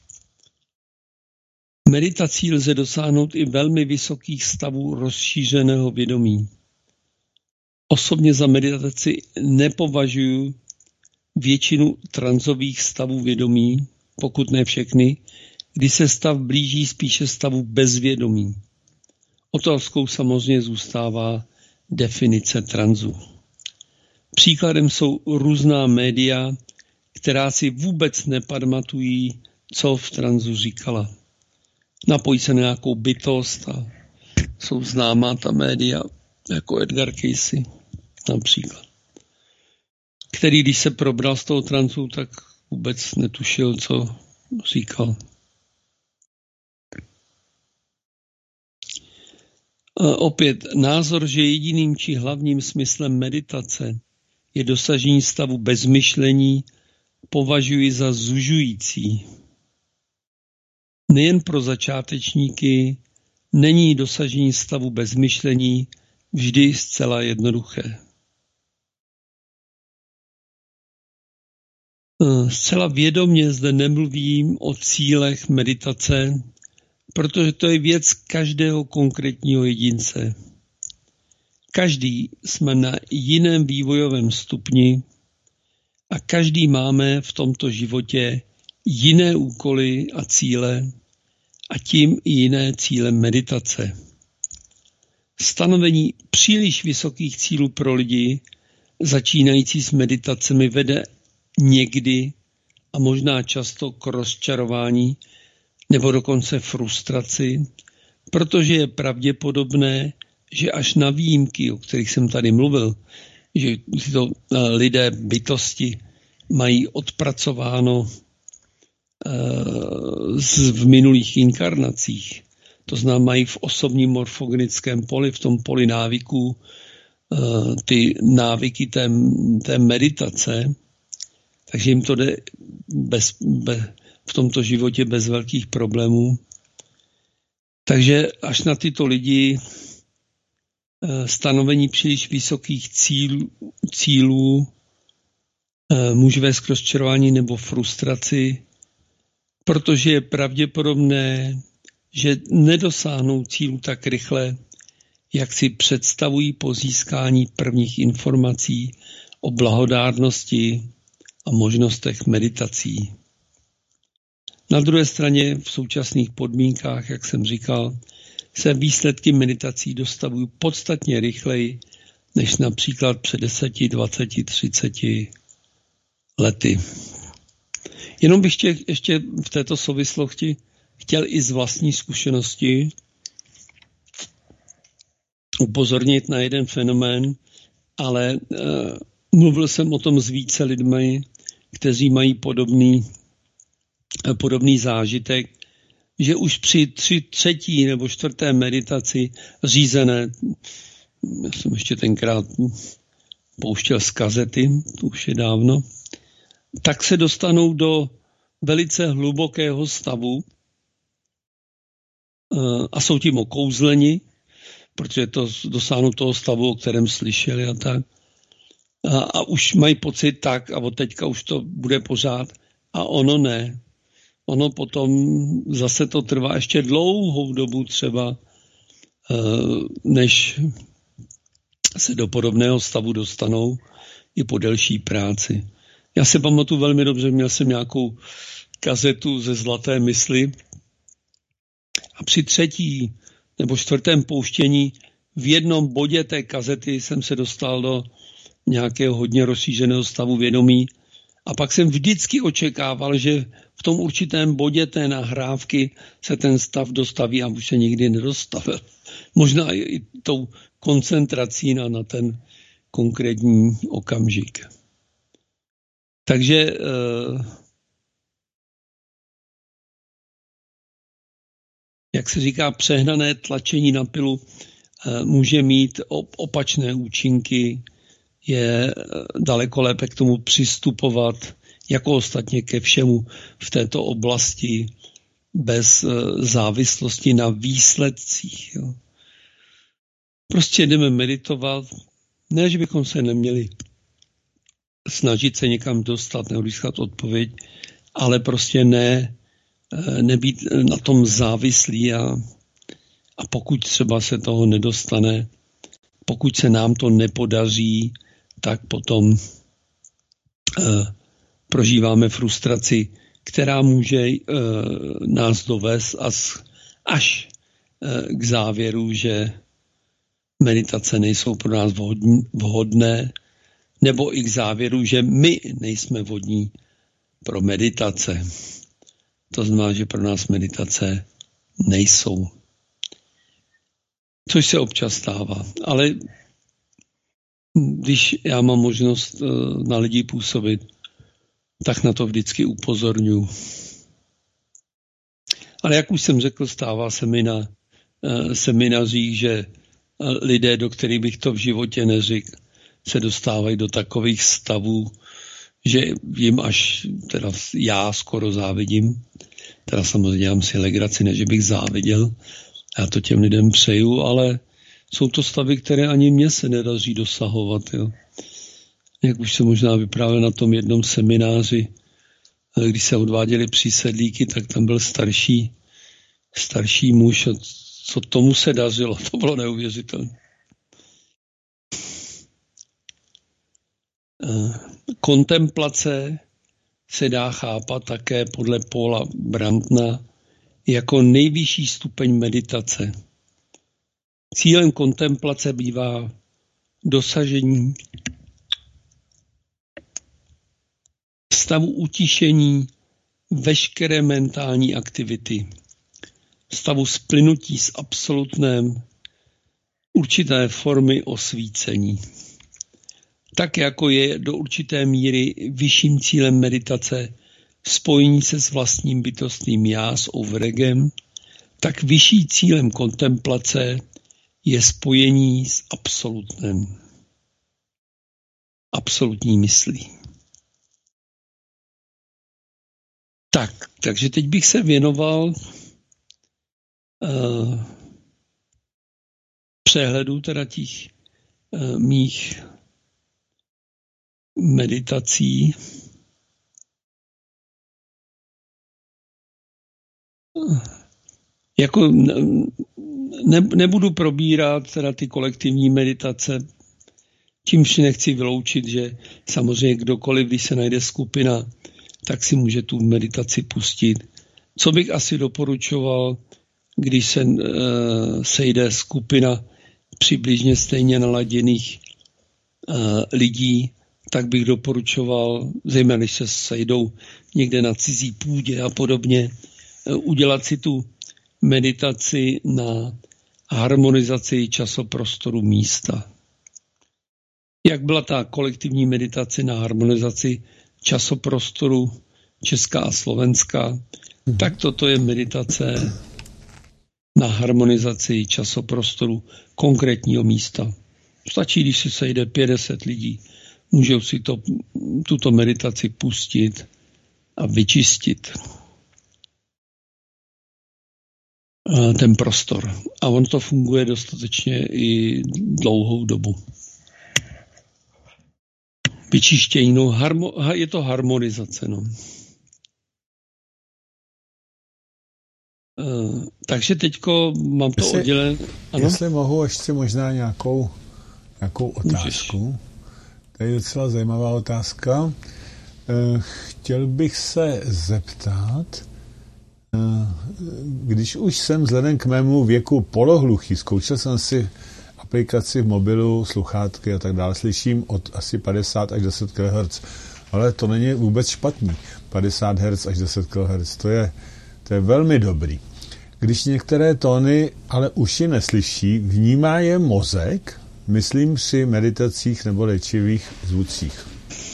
Meditací lze dosáhnout i velmi vysokých stavů rozšířeného vědomí. Osobně za meditaci nepovažuji většinu tranzových stavů vědomí, pokud ne všechny, kdy se stav blíží spíše stavu bezvědomí. Otázkou samozřejmě zůstává definice tranzu. Příkladem jsou různá média, která si vůbec nepamatují, co v tranzu říkala. Napojí se na nějakou bytost a jsou známá ta média, jako Edgar Cayce například, který, když se probral z toho tranzu, tak vůbec netušil, co říkal. A opět názor, že jediným či hlavním smyslem meditace je dosažení stavu bezmyšlení, považuji za zužující. Nejen pro začátečníky není dosažení stavu bezmyšlení vždy zcela jednoduché. Zcela vědomě zde nemluvím o cílech meditace, protože to je věc každého konkrétního jedince. Každý jsme na jiném vývojovém stupni a každý máme v tomto životě jiné úkoly a cíle a tím i jiné cíle meditace. Stanovení příliš vysokých cílů pro lidi začínající s meditacemi vede někdy a možná často k rozčarování nebo dokonce frustraci, protože je pravděpodobné, že až na výjimky, o kterých jsem tady mluvil, že tyto lidé bytosti mají odpracováno v minulých inkarnacích, to znamená mají v osobním morfogenickém poli, v tom poli návyků, ty návyky té, té meditace, takže jim to jde bez, bez, v tomto životě bez velkých problémů. Takže až na tyto lidi stanovení příliš vysokých cíl, cílů může vést k rozčarování nebo frustraci, protože je pravděpodobné, že nedosáhnou cílu tak rychle, jak si představují po získání prvních informací o blahodárnosti a možnostech meditací. Na druhé straně v současných podmínkách, jak jsem říkal, se výsledky meditací dostavují podstatně rychleji než například před deseti, dvaceti, třiceti lety. Jenom bych ještě, ještě v této souvislosti chtěl i z vlastní zkušenosti upozornit na jeden fenomén, ale uh, mluvil jsem o tom s více lidmi, kteří mají podobný, uh, podobný zážitek, že už při tři, třetí nebo čtvrté meditaci řízené, já jsem ještě tenkrát pouštěl z kazety, to už je dávno, tak se dostanou do velice hlubokého stavu a jsou tím okouzleni, protože to dosáhnou toho stavu, o kterém slyšeli a tak. A, a už mají pocit tak, a od teďka už to bude pořád. A ono ne. Ono potom zase to trvá ještě dlouhou dobu třeba, než se do podobného stavu dostanou i po delší práci. Já si pamatuju velmi dobře, měl jsem nějakou kazetu ze Zlaté mysli a při třetí nebo čtvrtém pouštění v jednom bodě té kazety jsem se dostal do nějakého hodně rozšířeného stavu vědomí a pak jsem vždycky očekával, že v tom určitém bodě té nahrávky se ten stav dostaví a už se nikdy nedostavil. Možná i tou koncentrací na, na ten konkrétní okamžik. Takže jak se říká, přehnané tlačení na pilu může mít opačné účinky, je daleko lépe k tomu přistupovat jako ostatně ke všemu v této oblasti bez závislosti na výsledcích. Jo. Prostě jdeme meditovat, ne, že bychom se neměli snažit se někam dostat nebo získat odpověď, ale prostě ne, nebýt na tom závislý a, a pokud třeba se toho nedostane, pokud se nám to nepodaří, tak potom eh, prožíváme frustraci, která může eh, nás dovést až, až eh, k závěru, že meditace nejsou pro nás vhodné, nebo i k závěru, že my nejsme vhodní pro meditace. To znamená, že pro nás meditace nejsou. Což se občas stává. Ale když já mám možnost na lidi působit, tak na to vždycky upozorňuji. Ale jak už jsem řekl, stává se mi na seminařích, že lidé, do kterých bych to v životě neřekl, se dostávají do takových stavů, že jim až teda já skoro závidím. Teda samozřejmě dělám si legraci, ne že bych záviděl. Já to těm lidem přeju, ale jsou to stavy, které ani mně se nedaří dosahovat. Jo. Jak už se možná vyprávěl na tom jednom semináři, když se odváděli přísedlíky, tak tam byl starší, starší muž a co tomu se dařilo, to bylo neuvěřitelné. Kontemplace se dá chápat také podle Paula Brandna jako nejvyšší stupeň meditace. Cílem kontemplace bývá dosažení stavu utišení veškeré mentální aktivity, stavu splynutí s absolutnem, určité formy osvícení. Tak jako je do určité míry vyšším cílem meditace spojení se s vlastním bytostným já, s overegem, tak vyšší cílem kontemplace je spojení s absolutnem. Absolutní myslí. Tak, takže teď bych se věnoval uh, přehledu teda těch uh, mých meditací. Jako ne, nebudu probírat teda ty kolektivní meditace, čímž nechci vyloučit, že samozřejmě kdokoliv, když se najde skupina, tak si může tu meditaci pustit. Co bych asi doporučoval, když se uh, sejde skupina přibližně stejně naladěných uh, lidí, tak bych doporučoval, zejména když se sejdou někde na cizí půdě a podobně, uh, udělat si tu meditaci na harmonizaci časoprostoru místa. Jak byla ta kolektivní meditace na harmonizaci časoprostoru Česká a Slovenská, mm-hmm. tak toto je meditace na harmonizaci časoprostoru konkrétního místa. Stačí, když si sejde padesát lidí, můžou si to, tuto meditaci pustit a vyčistit ten prostor. A on to funguje dostatečně i dlouhou dobu. Vyčištění, no, harmo, je to harmonizace. No. Uh, takže teďko mám to jestli, oddělené. Jestli mohu ještě možná nějakou, nějakou otázku. Můžeš. To je docela zajímavá otázka. Uh, chtěl bych se zeptat, uh, když už jsem vzhledem k mému věku polohluchý, zkoušel jsem si aplikaci v mobilu, sluchátky a tak dále, slyším od asi padesát až deset kilohertzů. Ale to není vůbec špatný. padesát hertzů až deset kilohertzů. To je, to je velmi dobrý. Když některé tóny ale uši neslyší, vnímá je mozek, myslím při meditacích nebo léčivých zvucích.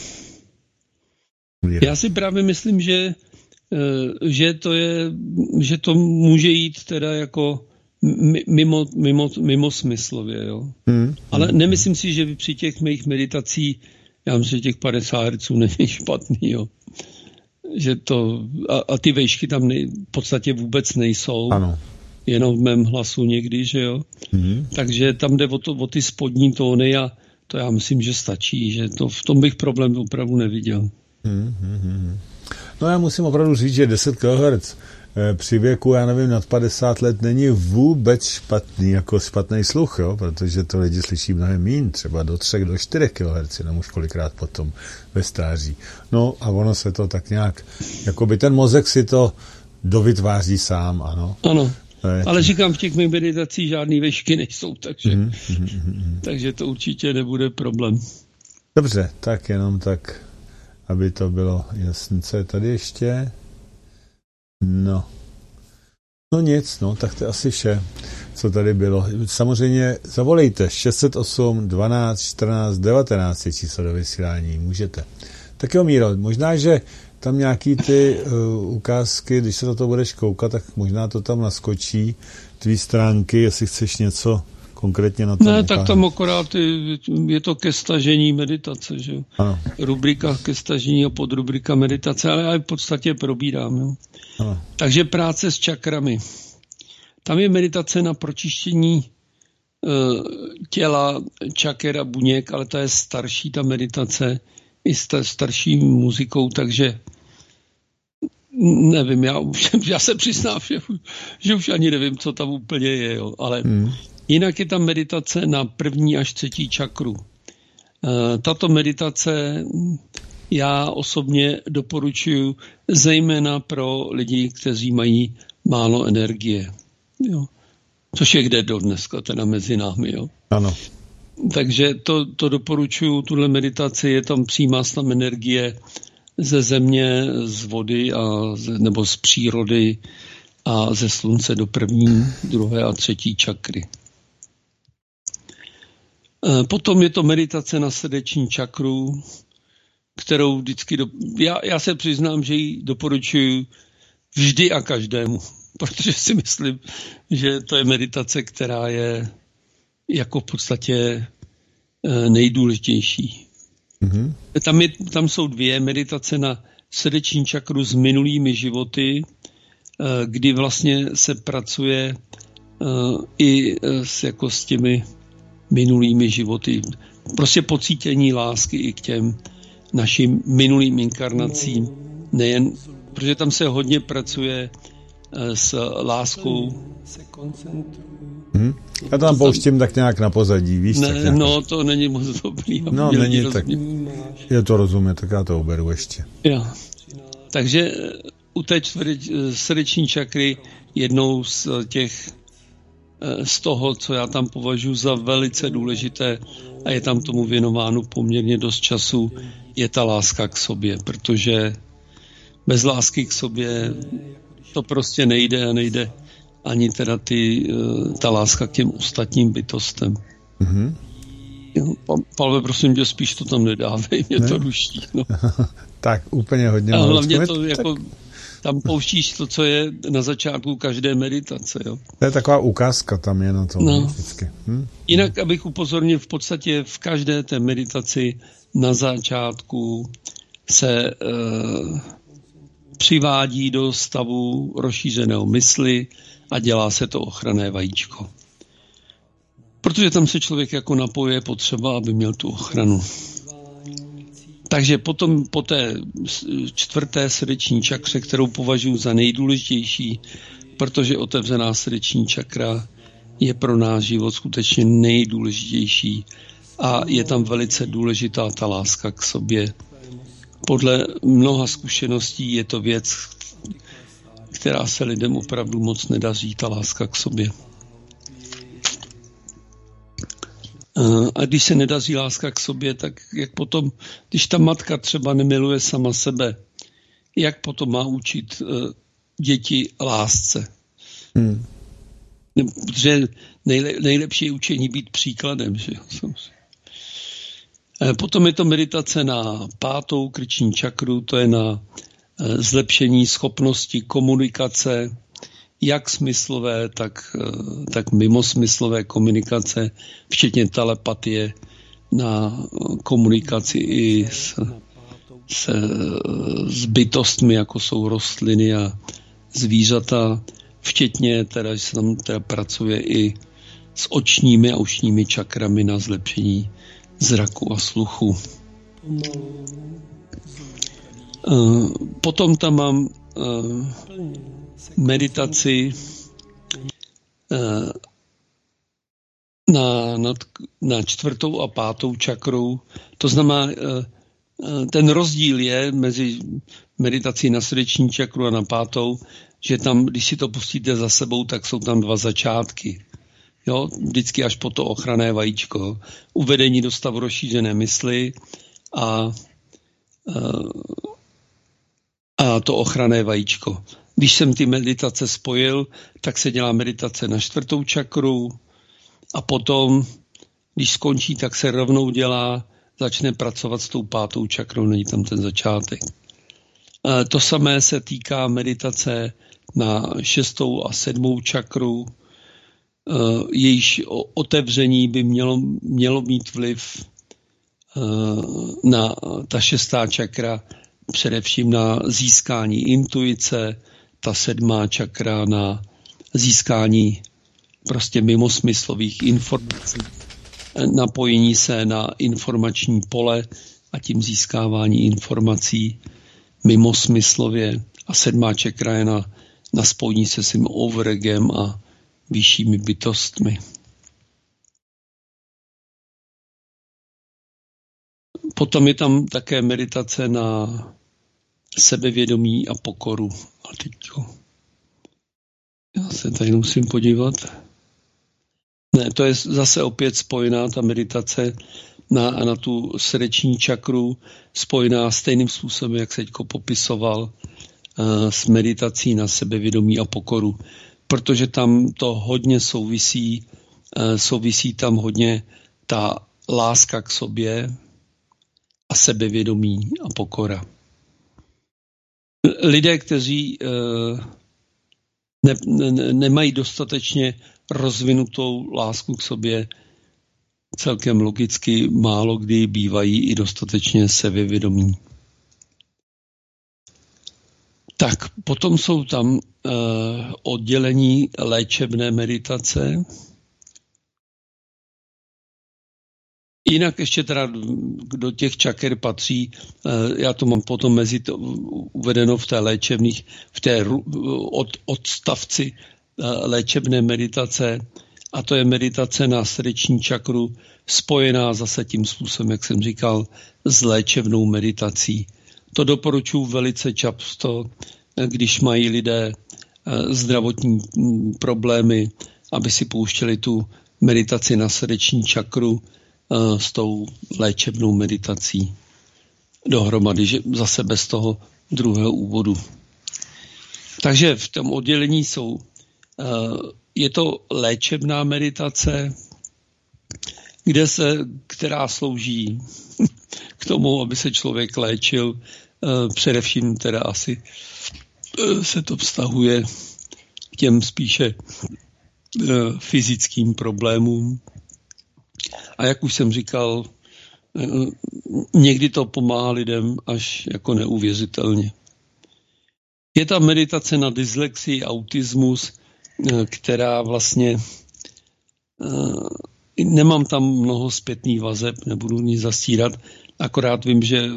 Já si právě myslím, že, že, to je, že to může jít teda jako Mimo, mimo, mimo smyslově, jo. Hmm. Ale nemyslím si, že při těch mých meditací, já myslím, že těch padesát hertzů není špatný, jo. Že to, a, a ty vejšky tam nej, v podstatě vůbec nejsou. Ano. Jenom v mém hlasu někdy, že jo. Hmm. Takže tam jde o, to, o ty spodní tóny a to já myslím, že stačí, že to, v tom bych problém opravdu neviděl. Hmm, hmm, hmm. No já musím opravdu říct, že deset kilohertzů při věku, já nevím, nad padesát let není vůbec špatný, jako špatný sluch, jo? Protože to lidi slyší mnohem míň, třeba do tři do čtyři kilohertzů, nebo už kolikrát potom ve stáří. No a ono se to tak nějak, jako by ten mozek si to dovytváří sám, ano. Ano, ale říkám, v těch mých meditacích žádný vešky nejsou, takže, mm, mm, mm. takže to určitě nebude problém. Dobře, tak jenom tak, aby to bylo jasné. Co je tady ještě? No. No nic, no, tak to je asi vše, co tady bylo. Samozřejmě zavolejte šest set osm dvanáct čtrnáct devatenáct je číslo do vysílání, můžete. Tak jo, Míro, možná, že tam nějaký ty uh, ukázky, když se na to budeš koukat, tak možná to tam naskočí, tvý stránky, jestli chceš něco konkrétně na to. Ne, ukázat. Tak tam akorát je, je to ke stažení meditace, že jo. Ano. Rubrika ke stažení a podrubrika meditace, ale já v podstatě probírám, jo. Ano. Takže práce s čakrami. Tam je meditace na pročištění e, těla, čaker a buněk, ale to je starší ta meditace i s starší muzikou, takže Nevím, já, už, já se přiznám, že, že už ani nevím, co tam úplně je, jo. Ale hmm. jinak je tam meditace na první až třetí čakru. Tato meditace já osobně doporučuji zejména pro lidi, kteří mají málo energie. Jo. Což je kde do dneska, teda mezi námi. Jo. Ano. Takže to, to doporučuji, tuhle meditaci, je tam přímá tam energie ze země, z vody a z, nebo z přírody a ze slunce do první, druhé a třetí čakry. Potom je to meditace na srdeční čakru, kterou vždycky... Do... Já, já se přiznám, že ji doporučuji vždy a každému, protože si myslím, že to je meditace, která je jako v podstatě nejdůležitější. Mm-hmm. Tam, je, tam jsou dvě meditace na srdeční čakru s minulými životy, kdy vlastně se pracuje i s, jako s těmi minulými životy. Prostě pocítění lásky i k těm našim minulým inkarnacím. Nejen, protože tam se hodně pracuje s láskou. Hmm. Já tam pouštím tak nějak na pozadí, víš? Ne, tak nějak... No, to není moc dobrý. No, není, tak je to rozumět, tak já to uberu ještě. Jo. Takže u té čtvrť, srdeční čakry jednou z těch z toho, co já tam považuji za velice důležité a je tam tomu věnováno poměrně dost času, je ta láska k sobě, protože bez lásky k sobě to prostě nejde a nejde ani teda ty, ta láska k těm ostatním bytostem. Mm-hmm. Pavle, prosím tě, spíš to tam nedávej, mě ne? to ruší. No. Tak úplně hodně. A hlavně to jako... Tak... Tam pouštíš to, co je na začátku každé meditace. Jo. To je taková ukázka tam je na to. No. Vždycky. Hm? Jinak, abych upozornil, v podstatě v každé té meditaci na začátku se e, přivádí do stavu rozšířeného mysli a dělá se to ochranné vajíčko. Protože tam se člověk jako napojuje potřeba, aby měl tu ochranu. Takže potom po té čtvrté srdeční čakře, kterou považuji za nejdůležitější, protože otevřená srdeční čakra je pro náš život skutečně nejdůležitější a je tam velice důležitá ta láska k sobě. Podle mnoha zkušeností je to věc, která se lidem opravdu moc nedaří, ta láska k sobě. A když se nedaří láska k sobě, tak jak potom, když ta matka třeba nemiluje sama sebe, jak potom má učit uh, děti lásce? Hmm. Protože nejle, nejlepší je učení být příkladem. Že? Potom je to meditace na pátou krční čakru, to je na uh, zlepšení schopnosti komunikace, jak smyslové, tak, tak mimosmyslové komunikace, včetně telepatie, na komunikaci i s, s, s bytostmi, jako jsou rostliny a zvířata, včetně teda, že se tam teda pracuje i s očními a ušními čakrami na zlepšení zraku a sluchu. Potom tam mám meditaci na, na, na čtvrtou a pátou čakru. To znamená, ten rozdíl je mezi meditací na srdeční čakru a na pátou, že tam, když si to pustíte za sebou, tak jsou tam dva začátky. Jo? Vždycky až po to ochranné vajíčko. Uvedení do stavu rozšířené mysli a, a to ochranné vajíčko. Když jsem ty meditace spojil, tak se dělá meditace na čtvrtou čakru a potom, když skončí, tak se rovnou dělá, začne pracovat s tou pátou čakrou, není tam ten začátek. To samé se týká meditace na šestou a sedmou čakru. Jejíž otevření by mělo, mělo mít vliv na ta šestá čakra, především na získání intuice, ta sedmá čakra na získání prostě mimosmyslových informací, napojení se na informační pole a tím získávání informací mimosmyslově. A sedmá čakra je na, na spojení se svým overegem a vyššími bytostmi. Potom je tam také meditace na sebevědomí a pokoru. A teďko. Já se tady musím podívat. Ne, to je zase opět spojená ta meditace na, na tu srdeční čakru, spojená stejným způsobem, jak se teďko popisoval, uh, s meditací na sebevědomí a pokoru. Protože tam to hodně souvisí, uh, souvisí tam hodně ta láska k sobě a sebevědomí a pokora. Lidé, kteří uh, ne, ne, nemají dostatečně rozvinutou lásku k sobě, celkem logicky málo kdy bývají i dostatečně sebevědomí. Tak, potom jsou tam uh, oddělení léčebné meditace. Jinak ještě teda do těch čaker patří, já to mám potom mezi to uvedeno v té léčebných, v té od, odstavci léčebné meditace, a to je meditace na srdeční čakru, spojená zase tím způsobem, jak jsem říkal, s léčebnou meditací. To doporučuji velice často, když mají lidé zdravotní problémy, aby si pouštěli tu meditaci na srdeční čakru s tou léčebnou meditací dohromady, že zase bez toho druhého úvodu. Takže v tom oddělení jsou, je to léčebná meditace, kde se, která slouží k tomu, aby se člověk léčil, především teda asi se to vztahuje k těm spíše fyzickým problémům. A jak už jsem říkal, někdy to pomáhá lidem až jako neuvěřitelně. Je tam meditace na dyslexii, autismus, která vlastně, nemám tam mnoho zpětných vazeb, nebudu nic zastírat, akorát vím, že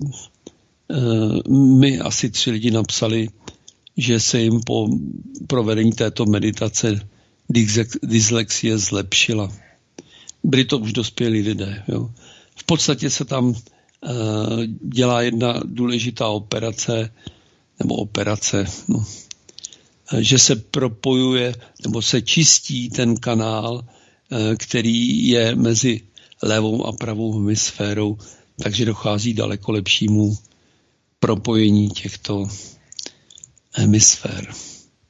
mi asi tři lidi napsali, že se jim po provedení této meditace dyslexie zlepšila. Byli to už dospělí lidé. Jo. V podstatě se tam uh, dělá jedna důležitá operace, nebo operace, no, že se propojuje, nebo se čistí ten kanál, uh, který je mezi levou a pravou hemisférou, takže dochází daleko lepšímu propojení těchto hemisfér.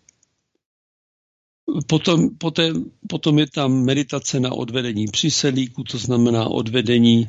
Potom, poté, potom je tam meditace na odvedení přísedlíků, to znamená odvedení e,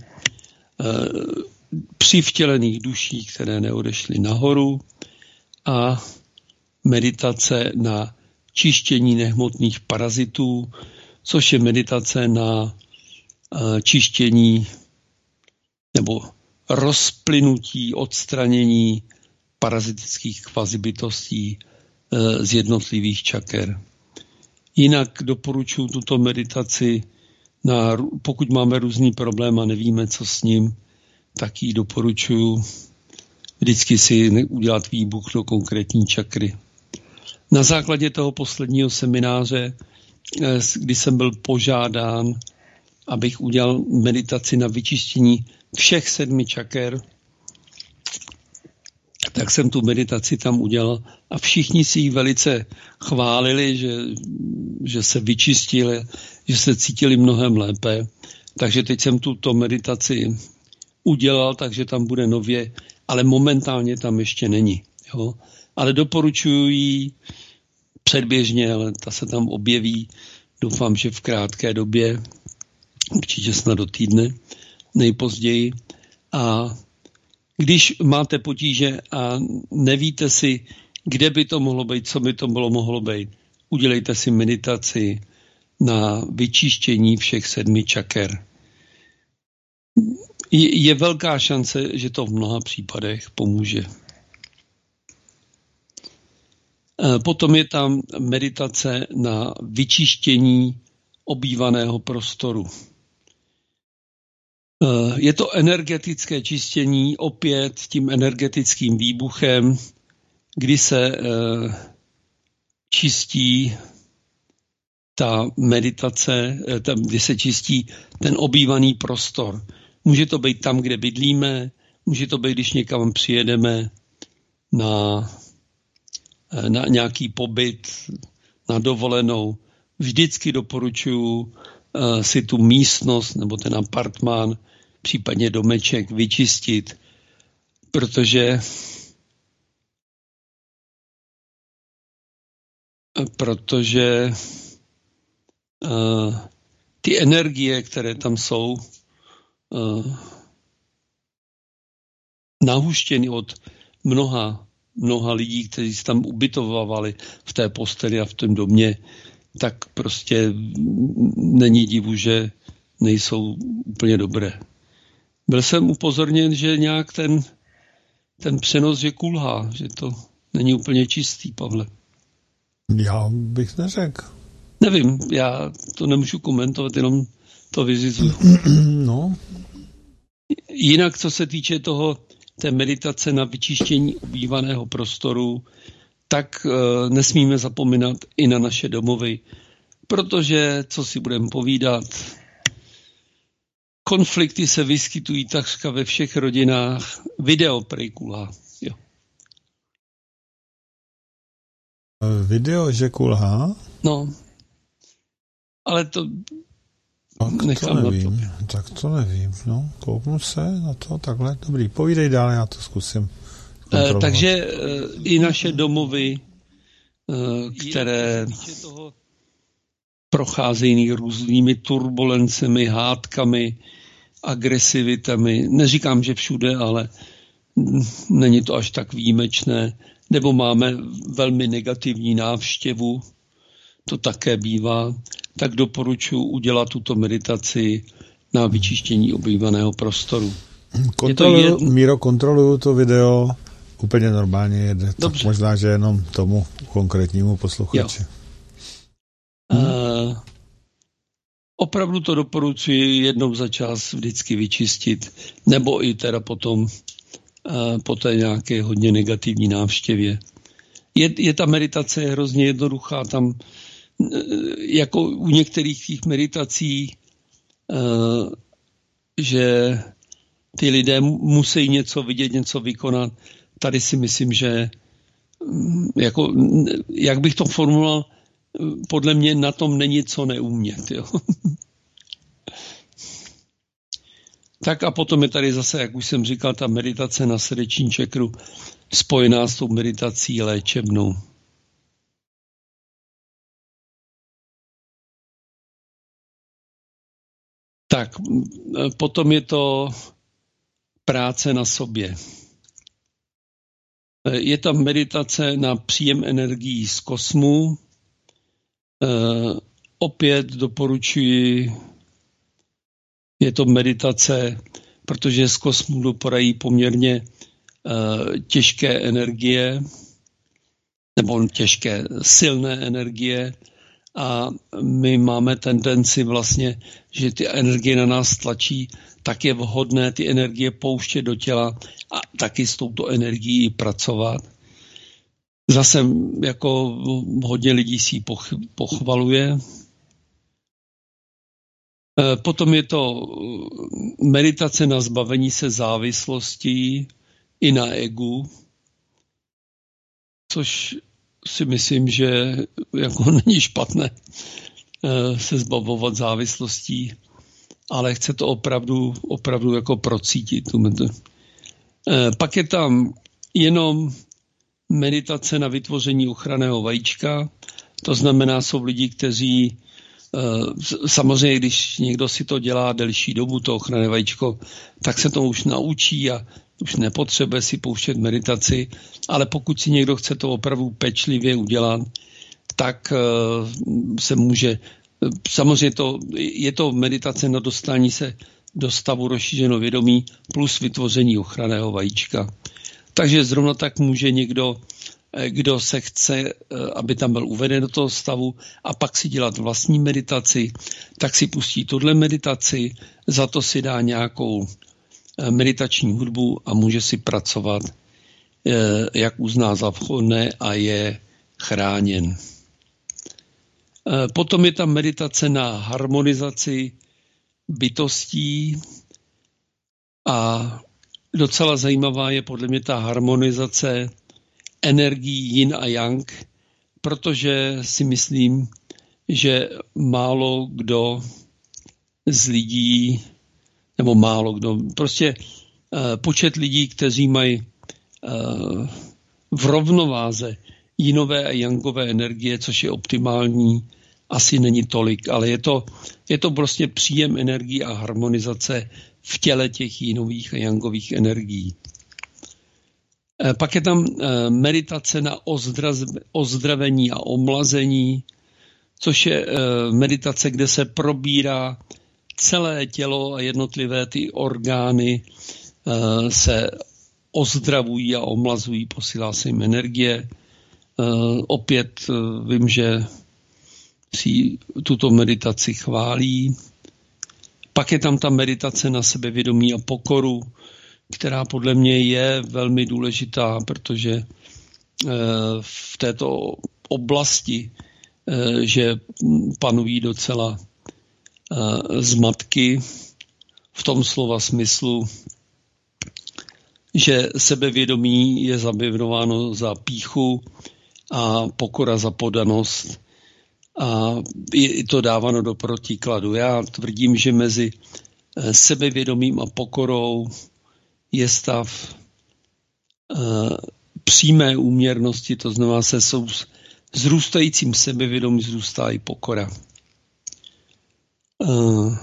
přivtělených duší, které neodešly nahoru, a meditace na čištění nehmotných parazitů, což je meditace na e, čištění nebo rozplynutí, odstranění parazitických kvazibytostí e, z jednotlivých čaker. Jinak doporučuji tuto meditaci, na, pokud máme různý problém a nevíme, co s ním, tak ji doporučuji vždycky si udělat výbuch do konkrétní čakry. Na základě toho posledního semináře, kdy jsem byl požádán, abych udělal meditaci na vyčištění všech sedmi čaker, tak jsem tu meditaci tam udělal a všichni si ji velice chválili, že, že se vyčistili, že se cítili mnohem lépe. Takže teď jsem tuto meditaci udělal, takže tam bude nově, ale momentálně tam ještě není. Jo? Ale doporučuji ji předběžně, ale ta se tam objeví. Doufám, že v krátké době, určitě snad do týdne, nejpozději. A když máte potíže a nevíte si, kde by to mohlo být, co by to bylo mohlo být, udělejte si meditaci na vyčištění všech sedmi čaker. Je, je velká šance, že to v mnoha případech pomůže. Potom je tam meditace na vyčištění obývaného prostoru. Je to energetické čištění opět tím energetickým výbuchem, kdy se čistí ta meditace, kdy se čistí ten obývaný prostor. Může to být tam, kde bydlíme, může to být, když někam přijedeme na, na nějaký pobyt, na dovolenou. Vždycky doporučuji si tu místnost nebo ten apartmán, případně domeček vyčistit, protože protože uh, ty energie, které tam jsou, uh, nahuštěny od mnoha, mnoha lidí, kteří se tam ubytovávali v té posteli a v tom domě, tak prostě není divu, že nejsou úplně dobré. Byl jsem upozorněn, že nějak ten, ten přenos, že kulhá, že to není úplně čistý, Pavle. Já bych neřekl. Nevím, já to nemůžu komentovat, jenom to vyzizuju. No. Jinak, co se týče toho, té meditace na vyčištění obývaného prostoru, tak e, nesmíme zapomínat i na naše domovy, protože, co si budeme povídat, konflikty se vyskytují takřka ve všech rodinách. Video prej kulhá. Jo. Video, že kulhá? No, ale to tak nechám to nevím, na to. tak to nevím, no, kouknu se na to takhle, dobrý, povídej dál, já to zkusím. E, takže e, i naše domovy, e, které procházejí různými turbulencemi, hádkami, agresivitami, neříkám, že všude, ale není to až tak výjimečné, nebo máme velmi negativní návštěvu, to také bývá, tak doporučuji udělat tuto meditaci na vyčištění obývaného prostoru. Kontroluju, je to jed... Míro, kontroluju to video, úplně normálně jede, tak možná, že jenom tomu konkrétnímu posluchači. Hmm. Uh, opravdu to doporučuji jednou za čas vždycky vyčistit, nebo i teda potom uh, po té nějaké hodně negativní návštěvě. Je, je ta meditace hrozně jednoduchá, tam uh, jako u některých těch meditací, uh, že ty lidé musí něco vidět, něco vykonat. Tady si myslím, že jako, jak bych to formuloval, podle mě na tom není co neumět. Jo. Tak a potom je tady zase, jak už jsem říkal, ta meditace na srdeční čakru spojená s tou meditací léčebnou. Tak, potom je to práce na sobě. Je tam meditace na příjem energií z kosmu. Uh, opět doporučuji, je to meditace, protože z kosmu dopadají poměrně uh, těžké energie, nebo těžké, silné energie a my máme tendenci vlastně, že ty energie na nás tlačí, tak je vhodné ty energie pouštět do těla a taky s touto energií pracovat. Zase jako hodně lidí si ji pochvaluje. Potom je to meditace na zbavení se závislostí i na egu, což si myslím, že jako není špatné se zbavovat závislostí, ale chce to opravdu, opravdu jako procítit. Pak je tam jenom meditace na vytvoření ochranného vajíčka. To znamená, jsou lidi, kteří samozřejmě, když někdo si to dělá delší dobu, to ochranné vajíčko, tak se to už naučí a už nepotřebuje si pouštět meditaci, ale pokud si někdo chce to opravdu pečlivě udělat, tak se může, samozřejmě to, je to meditace na dostání se do stavu rozšířeného vědomí plus vytvoření ochranného vajíčka. Takže zrovna tak může někdo, kdo se chce, aby tam byl uveden do toho stavu a pak si dělat vlastní meditaci, tak si pustí tuhle meditaci, za to si dá nějakou meditační hudbu a může si pracovat jak uzná za vhodné a je chráněn. Potom je tam meditace na harmonizaci bytostí a docela zajímavá je podle mě ta harmonizace energií yin a yang, protože si myslím, že málo kdo z lidí, nebo málo kdo, prostě uh, počet lidí, kteří mají uh, v rovnováze jinové a yangové energie, což je optimální, asi není tolik, ale je to, je to prostě příjem energií a harmonizace v těle těch jinových a yangových energií. Uh, pak je tam uh, meditace na ozdra- ozdravení a omlazení, což je uh, meditace, kde se probírá celé tělo a jednotlivé ty orgány uh, se ozdravují a omlazují, posílá se jim energie. Uh, opět uh, vím, že si tuto meditaci chválí. Pak je tam ta meditace na sebevědomí a pokoru, která podle mě je velmi důležitá, protože uh, v této oblasti, uh, že panují docela zmatky v tom slova smyslu, že sebevědomí je zaběvnováno za pýchu a pokora za podanost a je to dáváno do protikladu. Já tvrdím, že mezi sebevědomím a pokorou je stav uh, přímé úměrnosti, to znamená se sou, zrůstajícím sebevědomí zrůstá i pokora. Uh,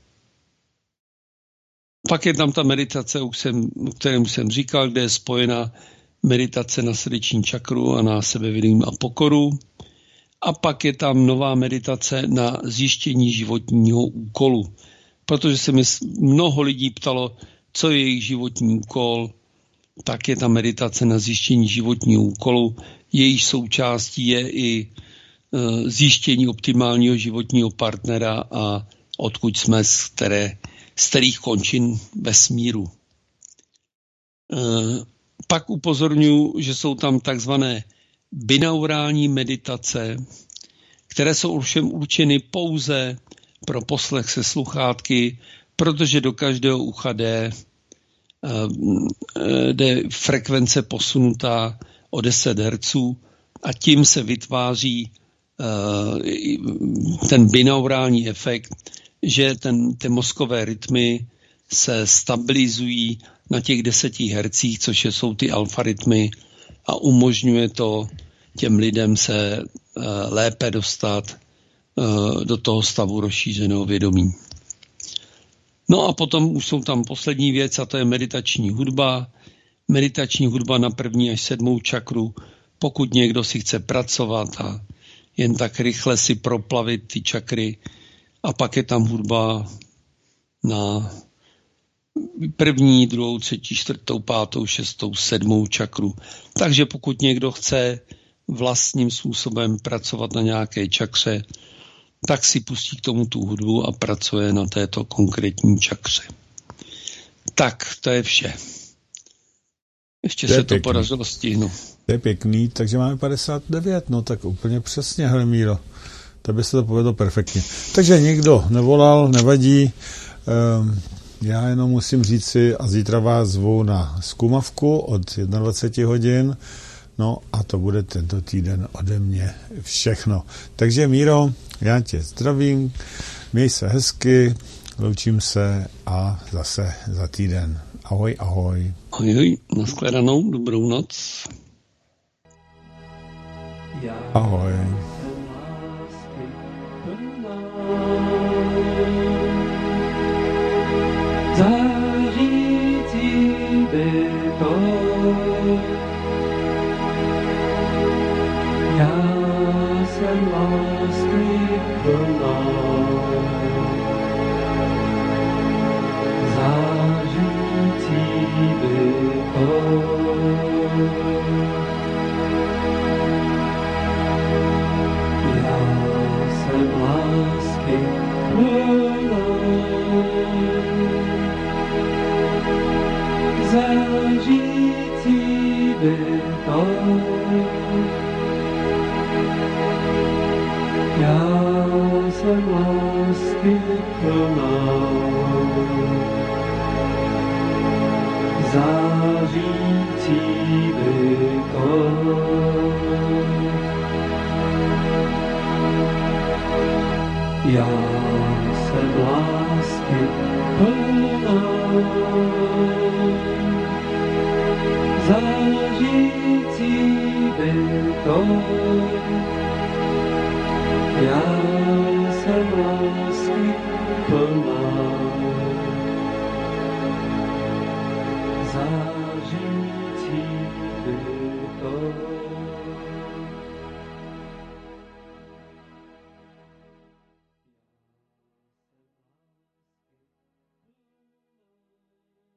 pak je tam ta meditace, o kterém jsem říkal, kde je spojena meditace na srdeční čakru a na sebevědomí a pokoru. A pak je tam nová meditace na zjištění životního úkolu. Protože se mi mnoho lidí ptalo, co je jejich životní úkol, tak je ta meditace na zjištění životního úkolu. Jejíž součástí je i uh, zjištění optimálního životního partnera a odkud jsme, z, které, z kterých končin vesmíru. E, pak upozorňuji, že jsou tam takzvané binaurální meditace, které jsou ovšem určeny pouze pro poslech se sluchátky, protože do každého ucha jde, jde frekvence posunutá o deset hertzů a tím se vytváří ten binaurální efekt, že ten, ty mozkové rytmy se stabilizují na těch deseti hertzích, což jsou ty alfa rytmy a umožňuje to těm lidem se uh, lépe dostat uh, do toho stavu rozšířeného vědomí. No a potom už jsou tam poslední věc a to je meditační hudba. Meditační hudba na první až sedmou čakru, pokud někdo si chce pracovat a jen tak rychle si proplavit ty čakry. A pak je tam hudba na první, druhou, třetí, čtvrtou, pátou, šestou, sedmou čakru. Takže pokud někdo chce vlastním způsobem pracovat na nějaké čakře, tak si pustí k tomu tu hudbu a pracuje na této konkrétní čakře. Tak, to je vše. Ještě to se to podařilo stihnout. To je pěkný, takže máme padesát devět, no tak úplně přesně, hele Míro. To by se to povedlo perfektně. Takže někdo nevolal, nevadí. Um, já jenom musím říct si, a zítra vás zvu na zkumavku od dvacet jedna hodin. No a to bude tento týden ode mě všechno. Takže Míro, já tě zdravím, měj se hezky, loučím se a zase za týden. Ahoj, ahoj. Ahoj, nashledanou, dobrou noc. Ahoj. Zářící bytost, já jsem lásky plná. Zářící bytost, já jsem lásky plná. Zářící bytost, Já jsem lásky plná, zářící bytost. Já jsem lásky plná, zářící bytost. Já jsem lásky plná, zářící bytost.